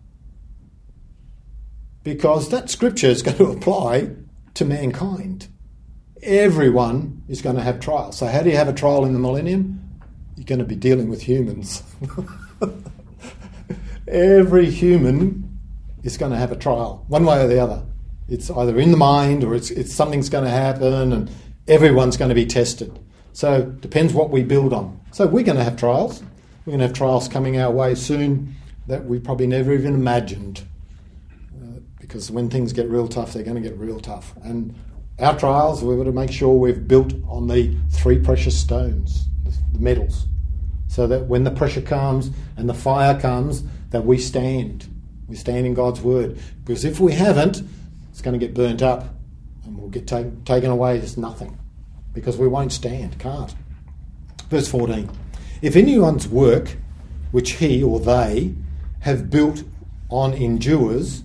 Because that scripture is going to apply to mankind. Everyone is going to have trials. So how do you have a trial in the millennium? You're going to be dealing with humans. Every human is going to have a trial, one way or the other. It's either in the mind or it's, it's something's going to happen, and everyone's going to be tested. So it depends what we build on. So we're going to have trials. We're going to have trials coming our way soon that we probably never even imagined. Uh, because when things get real tough, they're going to get real tough. And our trials, we've got to make sure we've built on the three precious stones, the metals, so that when the pressure comes and the fire comes, that we stand. We stand in God's word. Because if we haven't, it's going to get burnt up and we'll get take, taken away as nothing because we won't stand, can't. Verse fourteen. If anyone's work, which he or they have built on endures,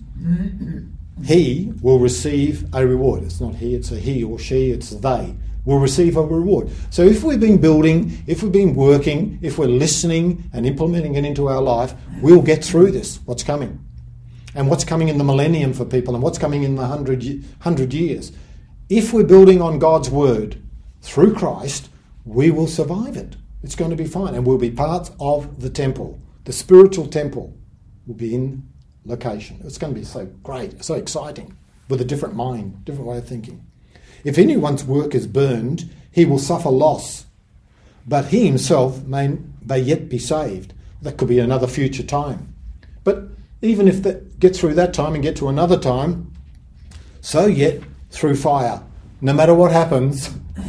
he will receive a reward. It's not he, it's a he or she, it's they will receive a reward. So if we've been building, if we've been working, if we're listening and implementing it into our life, we'll get through this, what's coming. And what's coming in the millennium for people and what's coming in the hundred, hundred years. If we're building on God's word through Christ, we will survive it. It's going to be fine and we'll be part of the temple. The spiritual temple will be in location. It's going to be so great, so exciting, with a different mind, different way of thinking. If anyone's work is burned, he will suffer loss, but he himself may, may yet be saved. That could be another future time. But even if that get through that time and get to another time, so yet through fire. No matter what happens,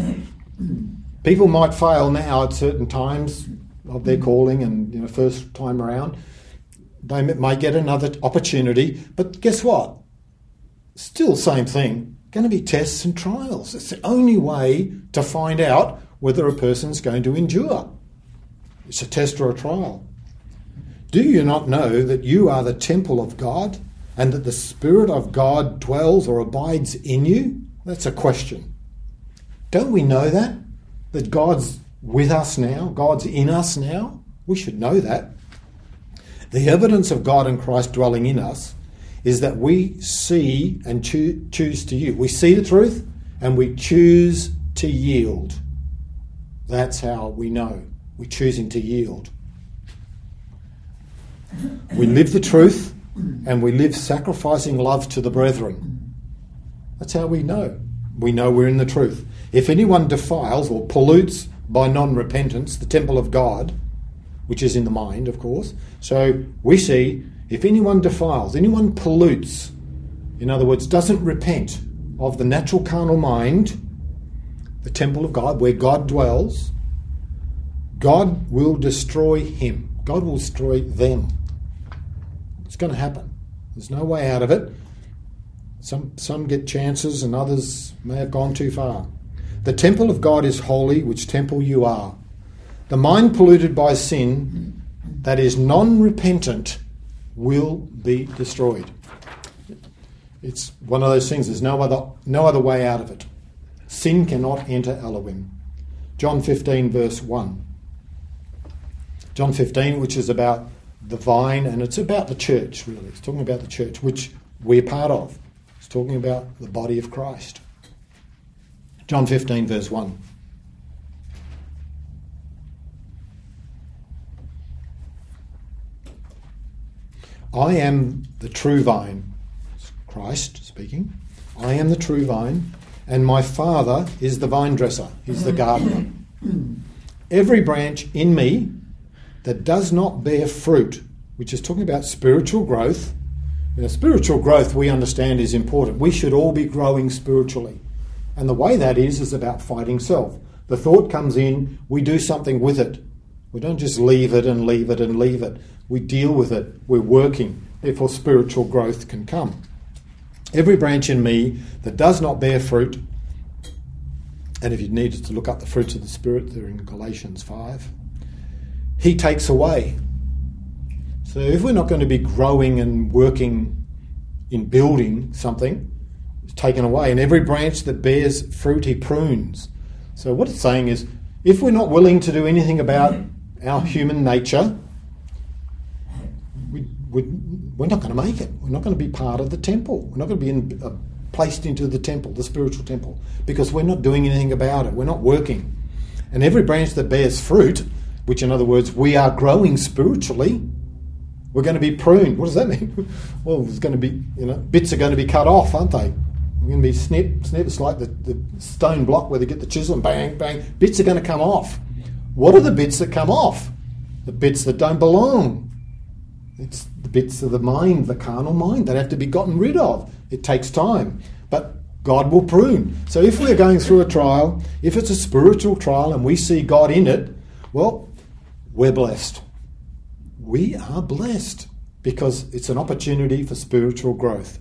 people might fail now at certain times of their calling and, you know, first time around. They might get another opportunity, but guess what? Still same thing. Going to be tests and trials. It's the only way to find out whether a person's going to endure. It's a test or a trial. Do you not know that you are the temple of God and that the Spirit of God dwells or abides in you? That's a question. Don't we know that? That God's with us now. God's in us now. We should know that. The evidence of God and Christ dwelling in us is that we see and choo- choose to yield. We see the truth and we choose to yield. That's how we know. We're choosing to yield. We live the truth and we live sacrificing love to the brethren. That's how we know. We know we're in the truth. If anyone defiles or pollutes by non-repentance the temple of God, which is in the mind, of course, so we see if anyone defiles, anyone pollutes, in other words, doesn't repent of the natural carnal mind, the temple of God, where God dwells, God will destroy him. God will destroy them. It's going to happen. There's no way out of it. Some some get chances and others may have gone too far. The temple of God is holy, which temple you are. The mind polluted by sin, that is non-repentant, will be destroyed. It's one of those things, there's no other no other way out of it. Sin cannot enter Elohim. John fifteen verse one. John fifteen, which is about the vine, and it's about the church, really. It's talking about the church, which we're part of. It's talking about the body of Christ. John fifteen verse one. I am the true vine. It's Christ speaking. I am the true vine, and my Father is the vine dresser. He's the gardener. Every branch in me that does not bear fruit, which is talking about spiritual growth. You know, spiritual growth, we understand, is important. We should all be growing spiritually. And the way that is, is about fighting self. The thought comes in, we do something with it. We don't just leave it and leave it and leave it. We deal with it. We're working. Therefore, spiritual growth can come. Every branch in me that does not bear fruit, and if you needed to look up the fruits of the Spirit, they're in Galatians five, he takes away. So if we're not going to be growing and working in building something, it's taken away. And every branch that bears fruit, he prunes. So what it's saying is, if we're not willing to do anything about our human nature, we, we, we're not going to make it. We're not going to be part of the temple. We're not going to be in, uh, placed into the temple, the spiritual temple, because we're not doing anything about it. We're not working. And every branch that bears fruit, which in other words, we are growing spiritually, we're going to be pruned. What does that mean? Well, there's going to be, you know, bits are going to be cut off, aren't they? We're going to be snip, snip. It's like the, the stone block where they get the chisel and bang, bang. Bits are going to come off. What are the bits that come off? The bits that don't belong. It's the bits of the mind, the carnal mind, that have to be gotten rid of. It takes time, but God will prune. So if we're going through a trial, if it's a spiritual trial and we see God in it, well, we're blessed. We are blessed because it's an opportunity for spiritual growth.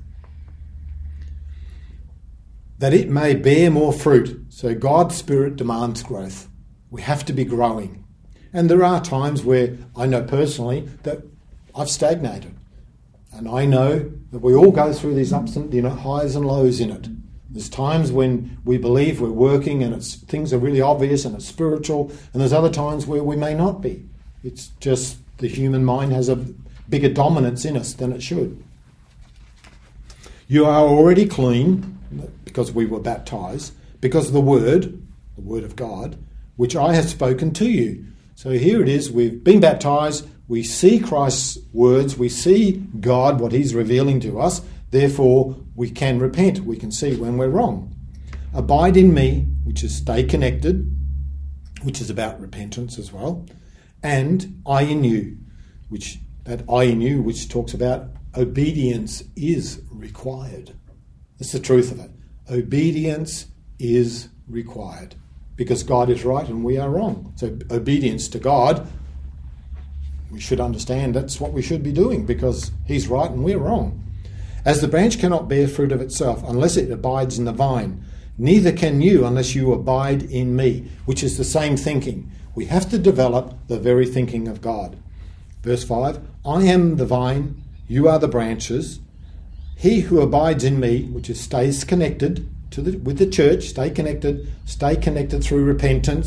That it may bear more fruit. So God's Spirit demands growth. We have to be growing. And there are times where I know personally that I've stagnated. And I know that we all go through these ups and, you know, highs and lows in it. There's times when we believe we're working and it's things are really obvious and it's spiritual, and there's other times where we may not be. It's just the human mind has a bigger dominance in us than it should. You are already clean, because we were baptized, because of the word, the word of God, which I have spoken to you. So here it is, we've been baptized, we see Christ's words, we see God, what he's revealing to us, therefore we can repent, we can see when we're wrong. Abide in me, which is stay connected, which is about repentance as well, and I in you, which that I in you, which talks about obedience is required. That's the truth of it. Obedience is required because God is right and we are wrong. So obedience to God, we should understand that's what we should be doing because he's right and we're wrong. As the branch cannot bear fruit of itself unless it abides in the vine, neither can you unless you abide in me, which is the same thinking. We have to develop the very thinking of God. Verse five, I am the vine, you are the branches. He who abides in me, which is stays connected to the, with the church, stay connected, stay connected through repentance,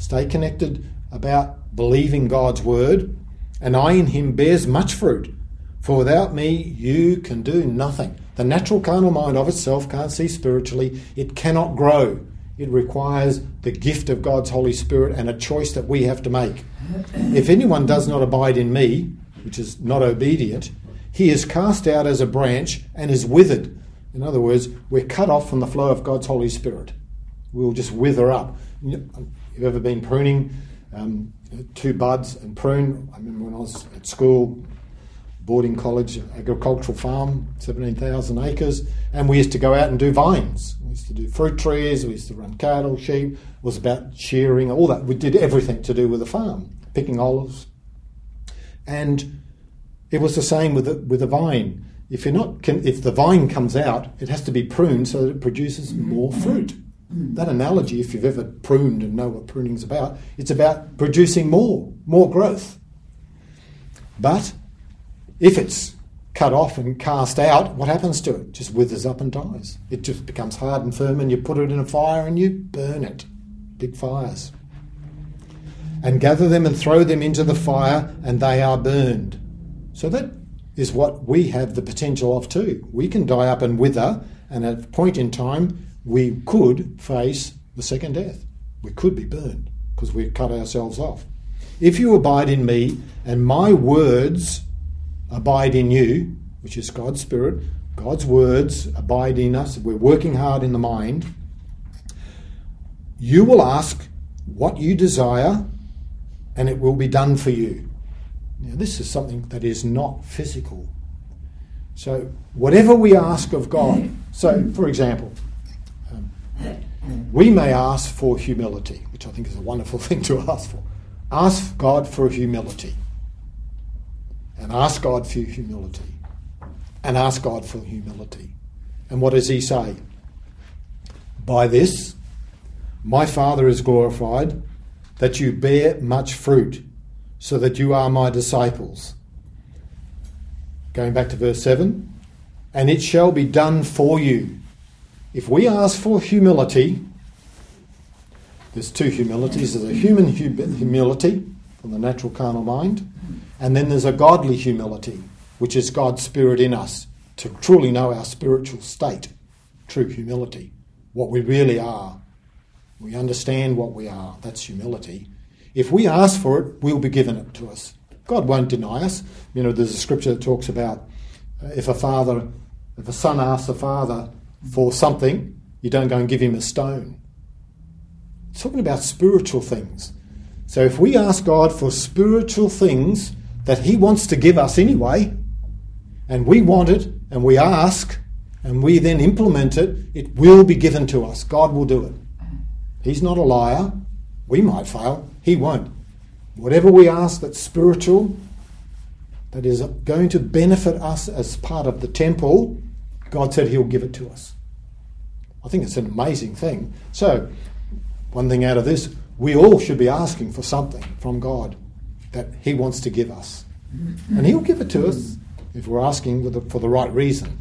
Stay connected about believing God's word. And I in him bears much fruit. For without me you can do nothing. The natural carnal mind of itself can't see spiritually. It cannot grow. It requires the gift of God's Holy Spirit and a choice that we have to make. If anyone does not abide in me, which is not obedient, he is cast out as a branch and is withered. In other words, we're cut off from the flow of God's Holy Spirit. We'll just wither up. You've ever been pruning um, two buds and prune? I remember when I was at school, boarding college, agricultural farm, seventeen thousand acres, and we used to go out and do vines. We used to do fruit trees, we used to run cattle, sheep. It was about shearing, all that. We did everything to do with the farm, picking olives. And it was the same with the, with the vine. If you're not, can, if the vine comes out, it has to be pruned so that it produces more fruit. That analogy, if you've ever pruned and know what pruning's about, it's about producing more, more growth. But if it's cut off and cast out, what happens to it? It just withers up and dies. It just becomes hard and firm, and you put it in a fire and you burn it. Big fires. And gather them and throw them into the fire, and they are burned. So that is what we have the potential of too. We can die up and wither, and at a point in time we could face the second death. We could be burned because we've cut ourselves off. If you abide in me and my words abide in you, which is God's Spirit, God's words abide in us, we're working hard in the mind, you will ask what you desire and it will be done for you. Now, this is something that is not physical. So whatever we ask of God, so for example, um, we may ask for humility, which I think is a wonderful thing to ask for. Ask God for humility. And ask God for humility. And ask God for humility. And what does he say? By this, my Father is glorified, that you bear much fruit, so that you are my disciples. Going back to verse seven. And it shall be done for you. If we ask for humility, there's two humilities. There's a human humility from the natural carnal mind, and then there's a godly humility, which is God's Spirit in us, to truly know our spiritual state, true humility, what we really are. We understand what we are. That's humility. If we ask for it, we'll be given it to us. God won't deny us. You know, there's a scripture that talks about uh, if a father, if a son asks a father for something, you don't go and give him a stone. It's talking about spiritual things. So if we ask God for spiritual things that he wants to give us anyway, and we want it, and we ask, and we then implement it, it will be given to us. God will do it. He's not a liar. We might fail. He won't. Whatever we ask that's spiritual, that is going to benefit us as part of the temple, God said he'll give it to us. I think it's an amazing thing. So, one thing out of this, we all should be asking for something from God that he wants to give us. And he'll give it to us if we're asking with the, for the right reason.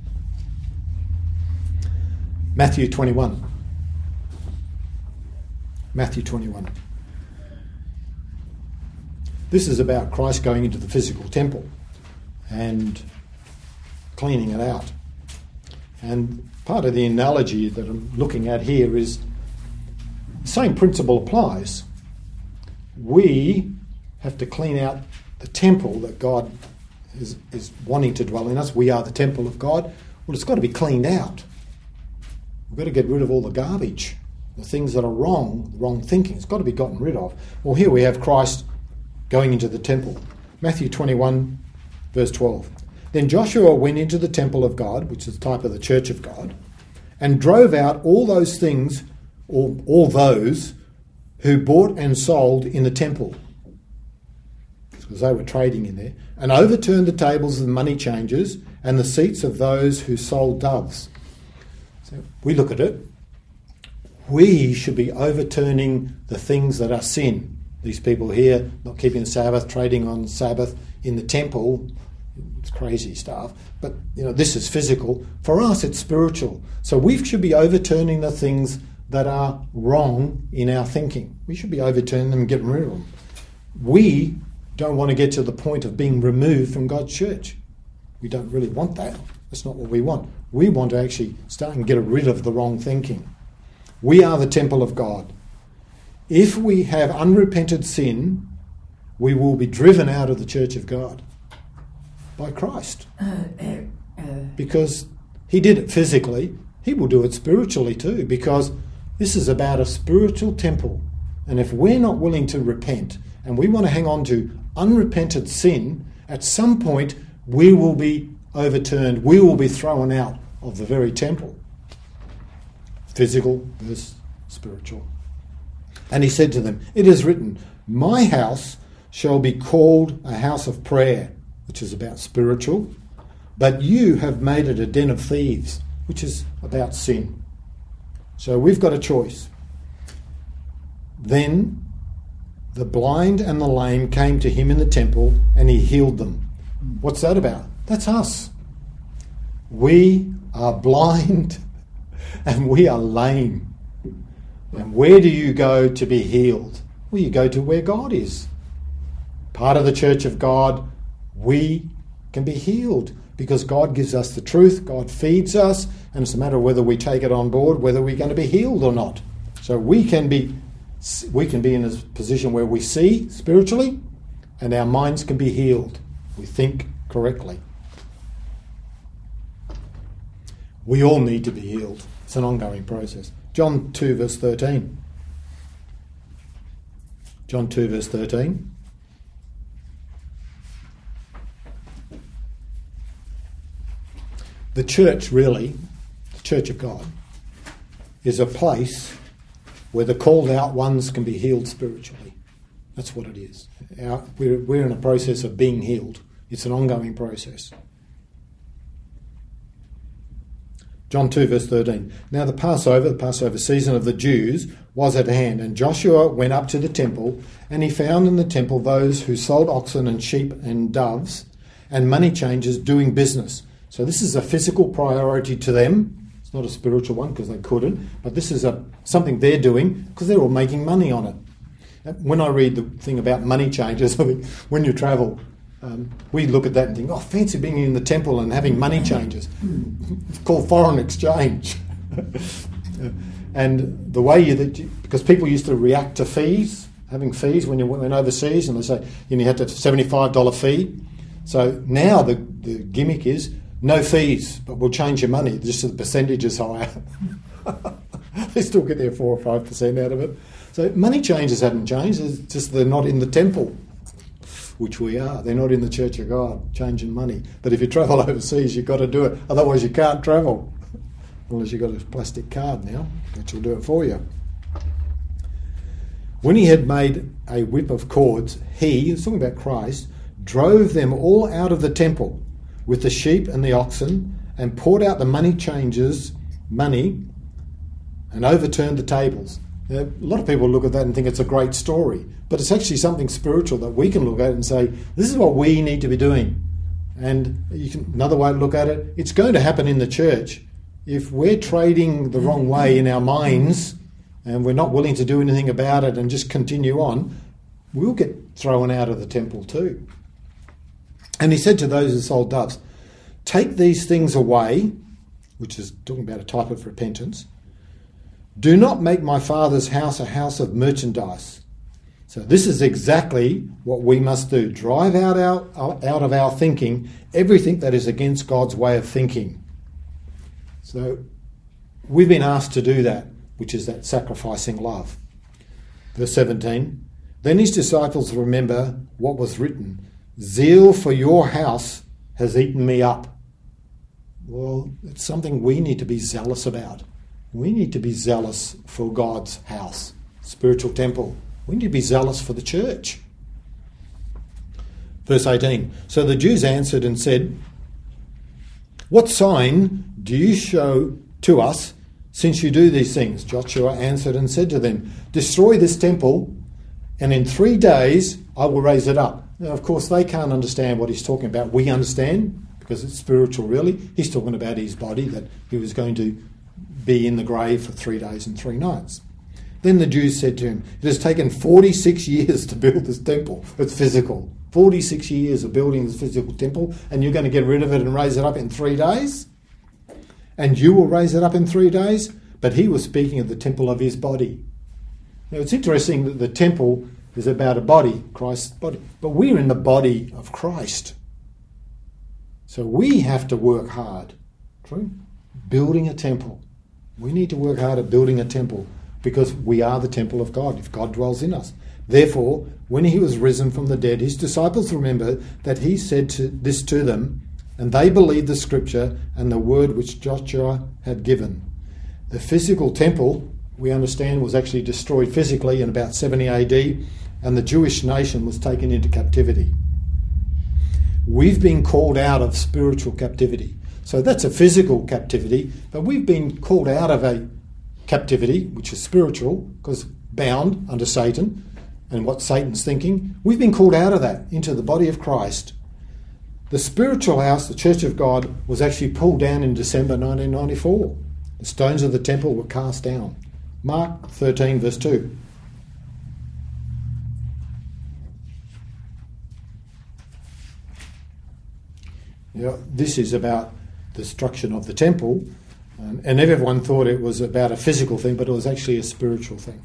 Matthew twenty-one. Matthew twenty-one. This is about Christ going into the physical temple and cleaning it out. And part of the analogy that I'm looking at here is the same principle applies. We have to clean out the temple that God is, is wanting to dwell in us. We are the temple of God. Well, it's got to be cleaned out. We've got to get rid of all the garbage, the things that are wrong, the wrong thinking. It's got to be gotten rid of. Well, here we have Christ going into the temple. Matthew twenty-one, verse twelve. Then Joshua went into the temple of God, which is the type of the church of God, and drove out all those things, or all those who bought and sold in the temple, because they were trading in there, and overturned the tables of the money changers and the seats of those who sold doves. So we look at it. We should be overturning the things that are sin. These people here, not keeping the Sabbath, trading on Sabbath in the temple, it's crazy stuff. But, you know, this is physical. For us, it's spiritual. So we should be overturning the things that are wrong in our thinking. We should be overturning them and getting rid of them. We don't want to get to the point of being removed from God's church. We don't really want that. That's not what we want. We want to actually start and get rid of the wrong thinking. We are the temple of God. If we have unrepented sin, we will be driven out of the church of God by Christ. Because he did it physically, he will do it spiritually too, because this is about a spiritual temple. And if we're not willing to repent and we want to hang on to unrepented sin, at some point we will be overturned, we will be thrown out of the very temple. Physical versus spiritual. And he said to them, "It is written, my house shall be called a house of prayer," which is about spiritual, "but you have made it a den of thieves," which is about sin. So we've got a choice. Then the blind and the lame came to him in the temple and he healed them. What's that about? That's us. We are blind and we are lame. And where do you go to be healed? Well, you go to where God is. Part of the church of God, we can be healed because God gives us the truth, God feeds us, and it's a matter of whether we take it on board, whether we're going to be healed or not. So we can be we can be in a position where we see spiritually and our minds can be healed. We think correctly. We all need to be healed. It's an ongoing process. John two verse thirteen. John two verse thirteen. The church, really, the church of God, is a place where the called out ones can be healed spiritually. That's what it is. Our, we're, we're in a process of being healed. It's an ongoing process. John two verse thirteen. Now the Passover, the Passover season of the Jews, was at hand, and Joshua went up to the temple, and he found in the temple those who sold oxen and sheep and doves and money changers doing business. So this is a physical priority to them. It's not a spiritual one because they couldn't, but this is a something they're doing because they're all making money on it. When I read the thing about money changers, I think when you travel, um, we look at that and think, oh, fancy being in the temple and having money changes. It's called foreign exchange. And the way you, that you, because people used to react to fees, having fees when you went overseas, and they say, you know, you had to have a seventy-five dollars fee. So now the, the gimmick is, no fees, but we'll change your money, just so the percentage is higher. They still get their four or five percent out of it. So money changes haven't changed, it's just they're not in the temple, which we are. They're not in the church of God, changing money. But if you travel overseas, you've got to do it. Otherwise you can't travel. Unless you've got a plastic card now, which will do it for you. When he had made a whip of cords, he, he's talking about Christ, drove them all out of the temple with the sheep and the oxen, and poured out the money changers' money and overturned the tables. Now, a lot of people look at that and think it's a great story, but it's actually something spiritual that we can look at and say, this is what we need to be doing. And you can, another way to look at it, it's going to happen in the church. If we're trading the wrong way in our minds and we're not willing to do anything about it and just continue on, we'll get thrown out of the temple too. And he said to those who sold doves, take these things away, which is talking about a type of repentance. Do not make my Father's house a house of merchandise. So this is exactly what we must do. Drive out, our, out of our thinking everything that is against God's way of thinking. So we've been asked to do that, which is that sacrificing love. Verse seventeen, then his disciples remember what was written, zeal for your house has eaten me up. Well, it's something we need to be zealous about. We need to be zealous for God's house, spiritual temple. We need to be zealous for the church. Verse eighteen, so the Jews answered and said, what sign do you show to us since you do these things? Joshua answered and said to them, destroy this temple, and in three days I will raise it up. Now, of course, they can't understand what he's talking about. We understand, because it's spiritual, really. He's talking about his body, that he was going to be in the grave for three days and three nights. Then the Jews said to him, it has taken forty-six years to build this temple. It's physical. forty-six years of building this physical temple, and you're going to get rid of it and raise it up in three days? And you will raise it up in three days? But he was speaking of the temple of his body. Now it's interesting that the temple is about a body, Christ's body. But we're in the body of Christ. So we have to work hard. True? Building a temple. We need to work hard at building a temple because we are the temple of God, if God dwells in us. Therefore, when he was risen from the dead, his disciples remembered that he said to, this to them, and they believed the scripture and the word which Joshua had given. The physical temple, we understand, was actually destroyed physically in about seventy A D, and the Jewish nation was taken into captivity. We've been called out of spiritual captivity. So that's a physical captivity, but we've been called out of a captivity, which is spiritual, because bound under Satan and what Satan's thinking. We've been called out of that into the body of Christ. The spiritual house, the Church of God, was actually pulled down in December nineteen ninety-four. The stones of the temple were cast down. Mark thirteen, verse two. Yeah, this is about the destruction of the temple, um, and everyone thought it was about a physical thing, but it was actually a spiritual thing.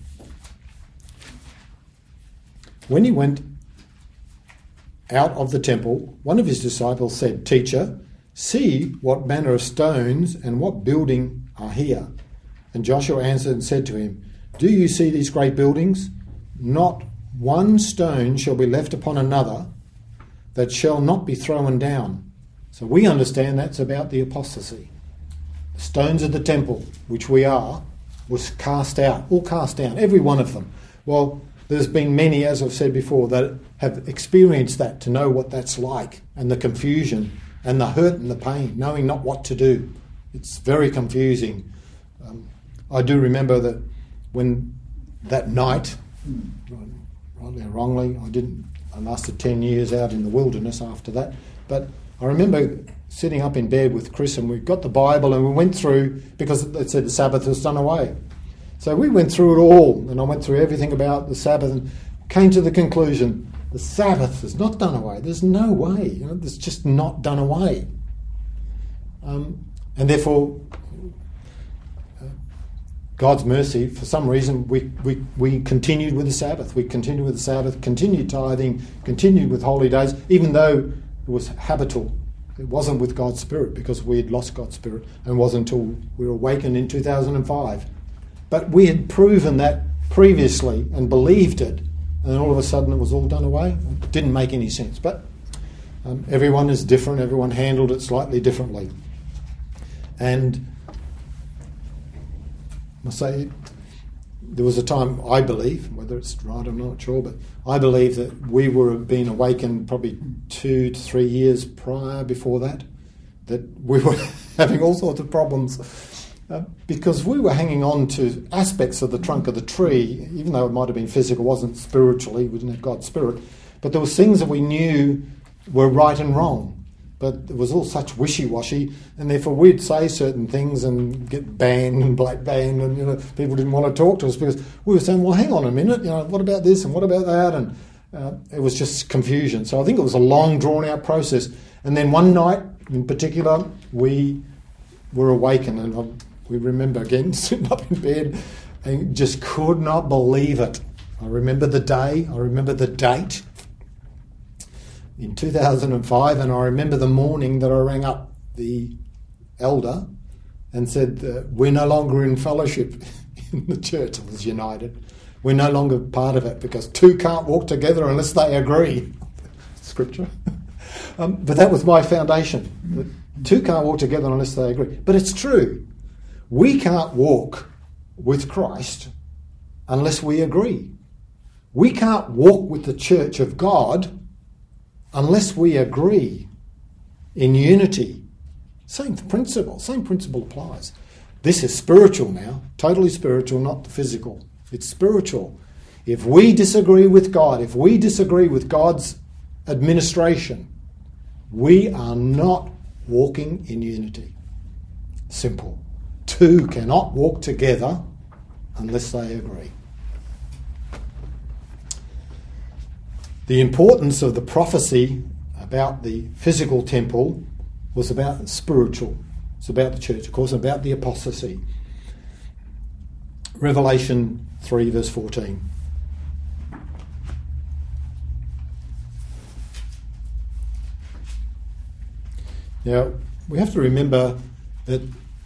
When he went out of the temple, one of his disciples said, "Teacher, see what manner of stones and what building are here." And Joshua answered and said to him, "Do you see these great buildings? Not one stone shall be left upon another that shall not be thrown down." So we understand that's about the apostasy. The stones of the temple, which we are, was cast out, all cast down, every one of them. Well, there's been many, as I've said before, that have experienced that, to know what that's like, and the confusion and the hurt and the pain, knowing not what to do. It's very confusing. Um, I do remember that when that night, rightly or wrongly, I didn't. I lasted ten years out in the wilderness after that, but I remember sitting up in bed with Chris, and we got the Bible and we went through, because it said the Sabbath was done away. So we went through it all, and I went through everything about the Sabbath and came to the conclusion, the Sabbath is not done away. There's no way. You know, it's just not done away. Um, and therefore, uh, God's mercy, for some reason, we, we, we continued with the Sabbath. We continued with the Sabbath, continued tithing, continued with holy days, even though it was habitual. It wasn't with God's Spirit, because we had lost God's Spirit, and it wasn't until we were awakened in two thousand five. But we had proven that previously and believed it, and then all of a sudden it was all done away. It didn't make any sense. But um, everyone is different. Everyone handled it slightly differently. And I must say, there was a time, I believe, whether it's right, I'm not sure, but I believe that we were being awakened probably two to three years prior before that, that we were having all sorts of problems uh, because we were hanging on to aspects of the trunk of the tree, even though it might have been physical, wasn't spiritually, we didn't have God's Spirit, but there was things that we knew were right and wrong. But it was all such wishy-washy, and therefore we'd say certain things and get banned and black banned, and you know people didn't want to talk to us because we were saying, "Well, hang on a minute, you know, what about this and what about that?" And uh, it was just confusion. So I think it was a long, drawn-out process. And then one night, in particular, we were awakened, and I, we remember again sitting up in bed and just could not believe it. I remember the day. I remember the date. In two thousand five, and I remember the morning that I rang up the elder and said, uh, we're no longer in fellowship in the church. It was united. We're no longer part of it because two can't walk together unless they agree. Scripture. um, but that was my foundation. That two can't walk together unless they agree. But it's true. We can't walk with Christ unless we agree. We can't walk with the church of God unless we agree in unity. Same principle, same principle applies. This is spiritual now, totally spiritual, not the physical. It's spiritual. If we disagree with God, if we disagree with God's administration, we are not walking in unity. Simple. two cannot walk together unless they agree. The importance of the prophecy about the physical temple was about spiritual. It's about the church, of course, about the apostasy. Revelation three verse fourteen. Now, we have to remember that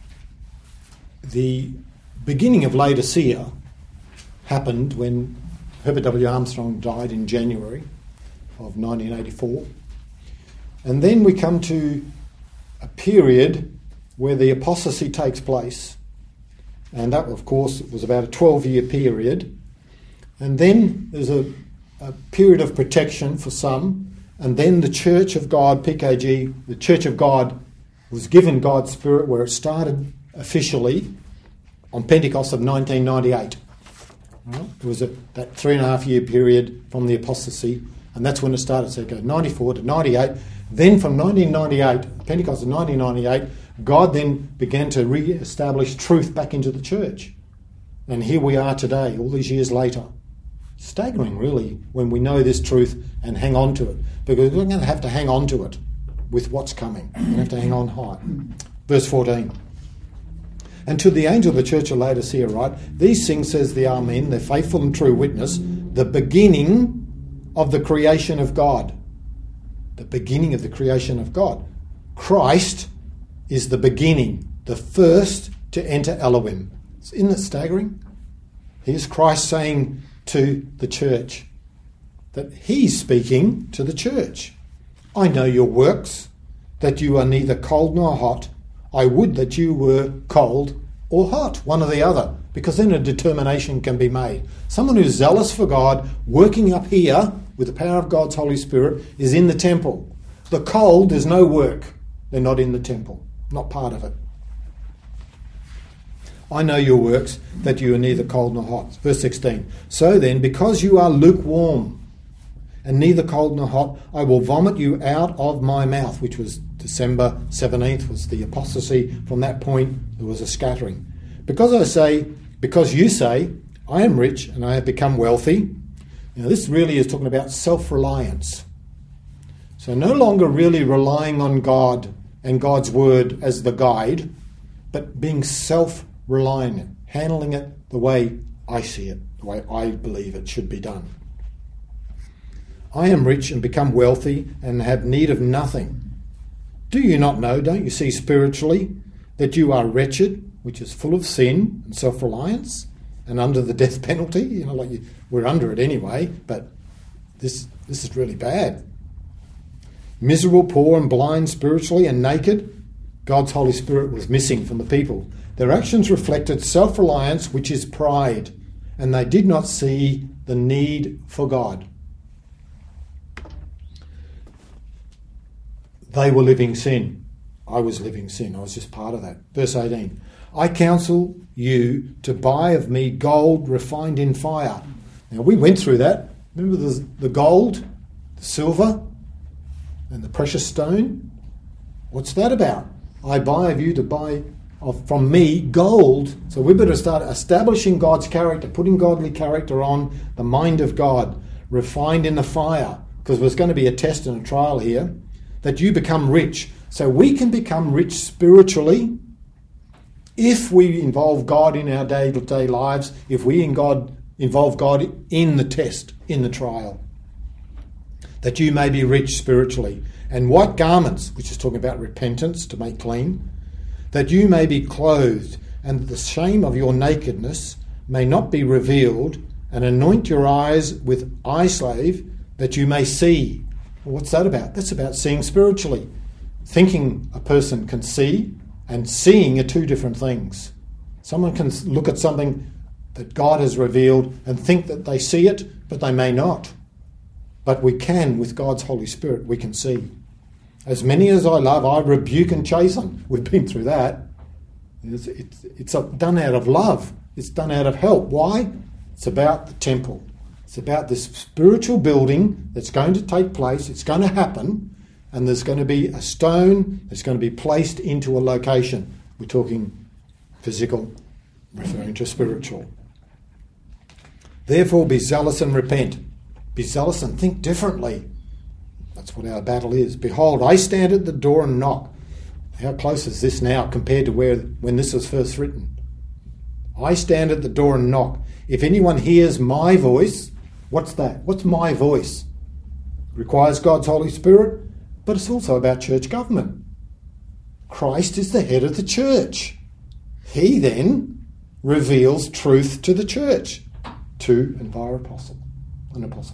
the beginning of Laodicea happened when Herbert W. Armstrong died in January of nineteen eighty-four. And then we come to a period where the apostasy takes place. And that, of course, was about a twelve-year period. And then there's a, a period of protection for some. And then the Church of God, P K G, the Church of God, was given God's Spirit, where it started officially on Pentecost of nineteen ninety-eight. Right? It was a, that three and a half year period from the apostasy, and that's when it started. So it goes ninety-four to ninety-eight. Then from nineteen ninety-eight, Pentecost of nineteen ninety-eight, God then began to re-establish truth back into the church. And here we are today, all these years later. Staggering, really, when we know this truth and hang on to it. Because we're going to have to hang on to it with what's coming. We're going to have to hang on high. Verse fourteen. And to the angel of the church of Laodicea write, these things says the Amen, the faithful and true witness, the beginning of the creation of God. The beginning of the creation of God. Christ is the beginning, the first to enter Elohim. Isn't that staggering? Here's Christ saying to the church that he's speaking to the church. I know your works, that you are neither cold nor hot. I would that you were cold or hot, one or the other, because then a determination can be made. Someone who's zealous for God, working up here with the power of God's Holy Spirit, is in the temple. The cold, there's no work. They're not in the temple, not part of it. I know your works, that you are neither cold nor hot. Verse sixteen. So then, because you are lukewarm and neither cold nor hot, I will vomit you out of my mouth, which was December seventeenth, was the apostasy. From that point, there was a scattering. Because I say, because you say, I am rich and I have become wealthy. Now, this really is talking about self-reliance. So no longer really relying on God and God's word as the guide, but being self-reliant, handling it the way I see it, the way I believe it should be done. I am rich and become wealthy and have need of nothing. Do you not know, don't you see spiritually, that you are wretched, which is full of sin and self-reliance and under the death penalty? You know, like you, we're under it anyway, but this this is really bad. Miserable, poor and blind spiritually and naked. God's Holy Spirit was missing from the people. Their actions reflected self-reliance, which is pride, and they did not see the need for God. They were living sin. I was living sin. I was just part of that. Verse eighteen. I counsel you to buy of me gold refined in fire. Now, we went through that. Remember the, the gold, the silver, and the precious stone? What's that about? I buy of you to buy of, from me gold. So we better start establishing God's character, putting godly character on the mind of God, refined in the fire, because there's going to be a test and a trial here, that you become rich. So we can become rich spiritually if we involve God in our day-to-day lives, if we in God involve God in the test, in the trial. That you may be rich spiritually. And white garments, which is talking about repentance to make clean, that you may be clothed, and that the shame of your nakedness may not be revealed, and anoint your eyes with eye salve, that you may see. Well, what's that about? That's about seeing spiritually. Thinking a person can see and seeing are two different things. Someone can look at something that God has revealed and think that they see it, but they may not. But we can, with God's Holy Spirit, we can see. As many as I love, I rebuke and chasten. We've been through that. It's, it's, it's done out of love. It's done out of help. Why? It's about the temple. It's about this spiritual building that's going to take place. It's going to happen. And there's going to be a stone that's going to be placed into a location. We're talking Physical, referring to spiritual. Therefore be zealous and repent. Be zealous and think differently. That's what our battle is. Behold, I stand at the door and knock. How close is this now compared to where when this was first written? I stand at the door and knock. If anyone hears my voice, what's that? What's my voice? It requires God's Holy Spirit, but it's also about church government. Christ is the head of the church. He then reveals truth to the church, to and via apostle, an apostle.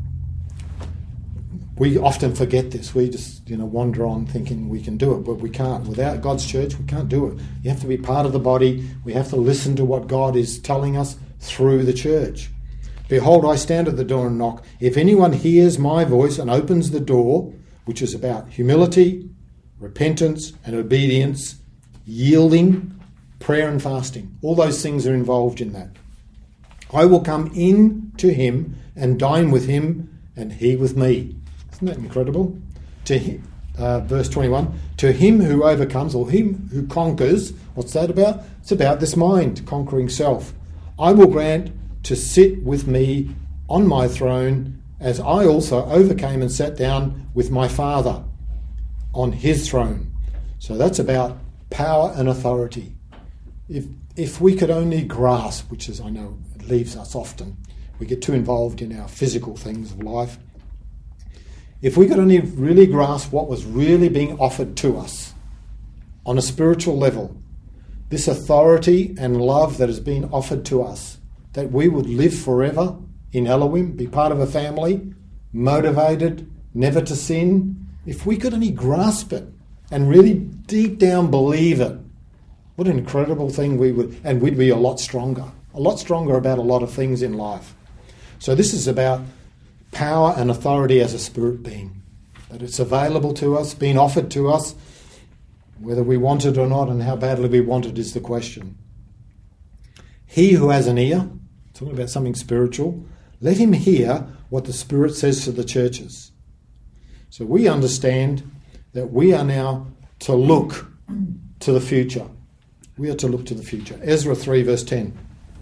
We often forget this. We just, you know, wander on thinking we can do it, but we can't. Without God's church, we can't do it. You have to be part of the body. We have to listen to what God is telling us through the church. Behold, I stand at the door and knock. If anyone hears my voice and opens the door, which is about humility, repentance and obedience, yielding, prayer and fasting. All those things are involved in that. I will come in to him and dine with him and he with me. Isn't that incredible? To him, uh, verse twenty-one, to him who overcomes, or him who conquers, what's that about? It's about this mind, conquering self. I will grant to sit with me on my throne, as I also overcame and sat down with my Father on his throne. So that's about power and authority. If if we could only grasp, which is, I know, it leaves us often, we get too involved in our physical things of life. If we could only really grasp what was really being offered to us on a spiritual level, this authority and love that has been offered to us, that we would live forever in Elohim, be part of a family, motivated, never to sin, if we could only grasp it and really deep down believe it, what an incredible thing we would, and we'd be a lot stronger, a lot stronger about a lot of things in life. So this is about power and authority as a spirit being, that it's available to us, being offered to us, whether we want it or not, and how badly we want it is the question. He who has an ear, talking about something spiritual, let him hear what the Spirit says to the churches. So we understand that we are now to look to the future. We are to look to the future. Ezra three verse ten.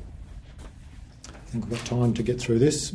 I think we've got time to get through this.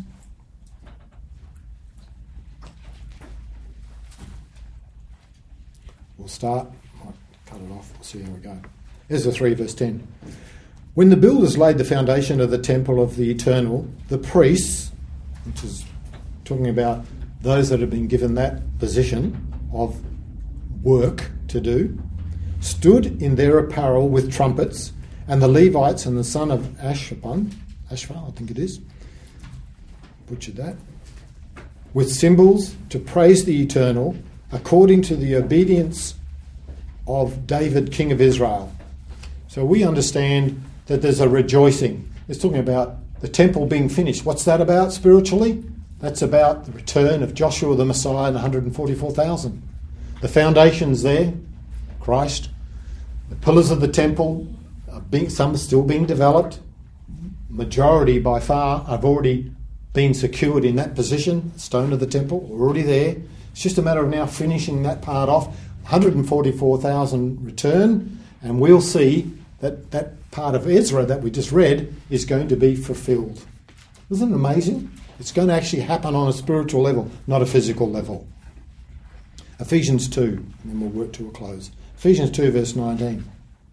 We'll start. Might cut it off. We'll see how we go. Ezra three verse ten. When the builders laid the foundation of the temple of the Eternal, the priests, which is talking about those that have been given that position of work to do, stood in their apparel with trumpets, and the Levites and the son of Ashaphan, Ashaphan, I think it is, butchered that, with cymbals to praise the Eternal, according to the obedience of David, king of Israel. So we understand that there's a rejoicing. It's talking about the temple being finished. What's that about spiritually? That's about the return of Joshua the Messiah and one hundred forty-four thousand. The foundation's there, Christ. The pillars of the temple, are being, some are still being developed. Majority by far have already been secured in that position. Stone of the temple, already there. It's just a matter of now finishing that part off. one hundred forty-four thousand return, and we'll see that that part of Ezra that we just read is going to be fulfilled. Isn't it amazing? It's going to actually happen on a spiritual level, not a physical level. Ephesians two, and then we'll work to a close. Ephesians two verse nineteen.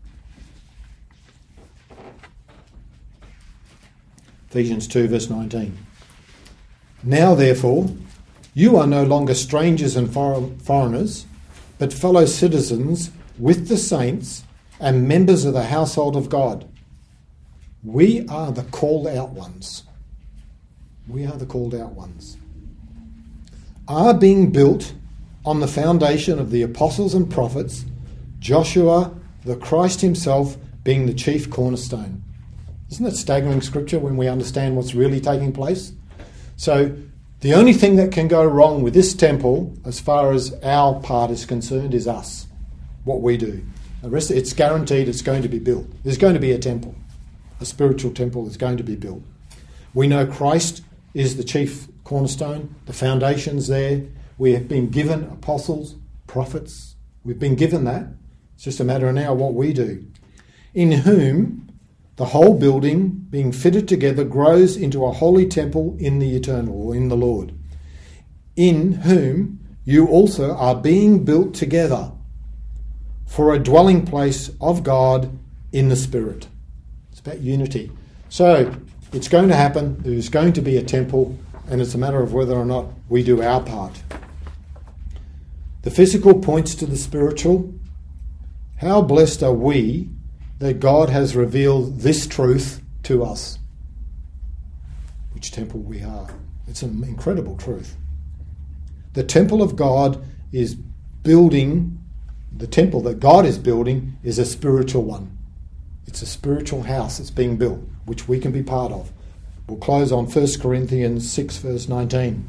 Ephesians two verse nineteen. Now therefore, you are no longer strangers and foreigners, but fellow citizens with the saints and members of the household of God. We are the called out ones. We are the called out ones. Are being built on the foundation of the apostles and prophets, Joshua, the Christ himself, being the chief cornerstone. Isn't that staggering scripture when we understand what's really taking place? So the only thing that can go wrong with this temple, as far as our part is concerned, is us, what we do. The rest, it's guaranteed it's going to be built. There's going to be a temple. A spiritual temple is going to be built. We know Christ is the chief cornerstone. The foundation's there. We have been given apostles, prophets. We've been given that. It's just a matter of now what we do. in whom the whole building, being fitted together, grows into a holy temple in the eternal, or in the Lord, in whom you also are being built together for a dwelling place of God in the Spirit. It's about unity. So it's going to happen. There's going to be a temple, and it's a matter of whether or not we do our part. The physical points to the spiritual. How blessed are we that God has revealed this truth to us, which temple we are. It's an incredible truth. The temple of God is building, the temple that God is building is a spiritual one. It's a spiritual house that's being built, which we can be part of. We'll close on First Corinthians six, verse nineteen.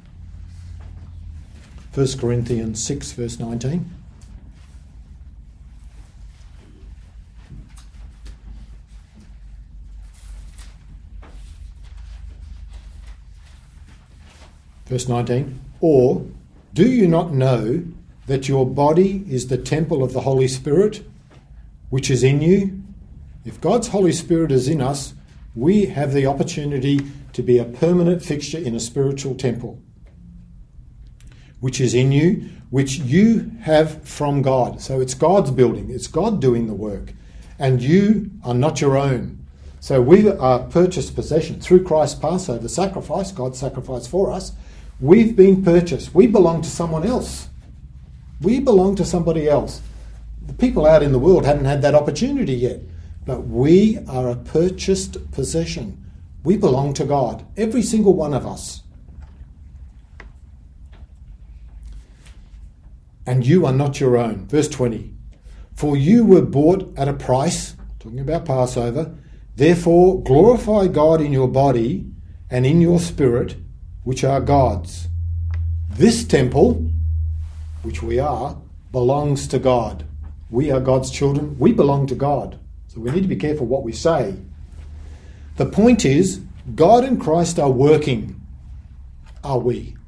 First Corinthians six, verse nineteen. Verse nineteen, or do you not know that your body is the temple of the Holy Spirit, which is in you? If God's Holy Spirit is in us, we have the opportunity to be a permanent fixture in a spiritual temple, which is in you, which you have from God. So it's God's building, it's God doing the work, and you are not your own. So we are purchased possession through Christ's Passover sacrifice, God's sacrifice for us. We've been purchased. We belong to someone else. We belong to somebody else. The people out in the world haven't had that opportunity yet. But we are a purchased possession. We belong to God. Every single one of us. And you are not your own. Verse twenty. For you were bought at a price, talking about Passover. Therefore glorify God in your body and in your spirit, which are God's. This temple, which we are, belongs to God. We are God's children. We belong to God. So we need to be careful what we say. The point is, God and Christ are working. Are we?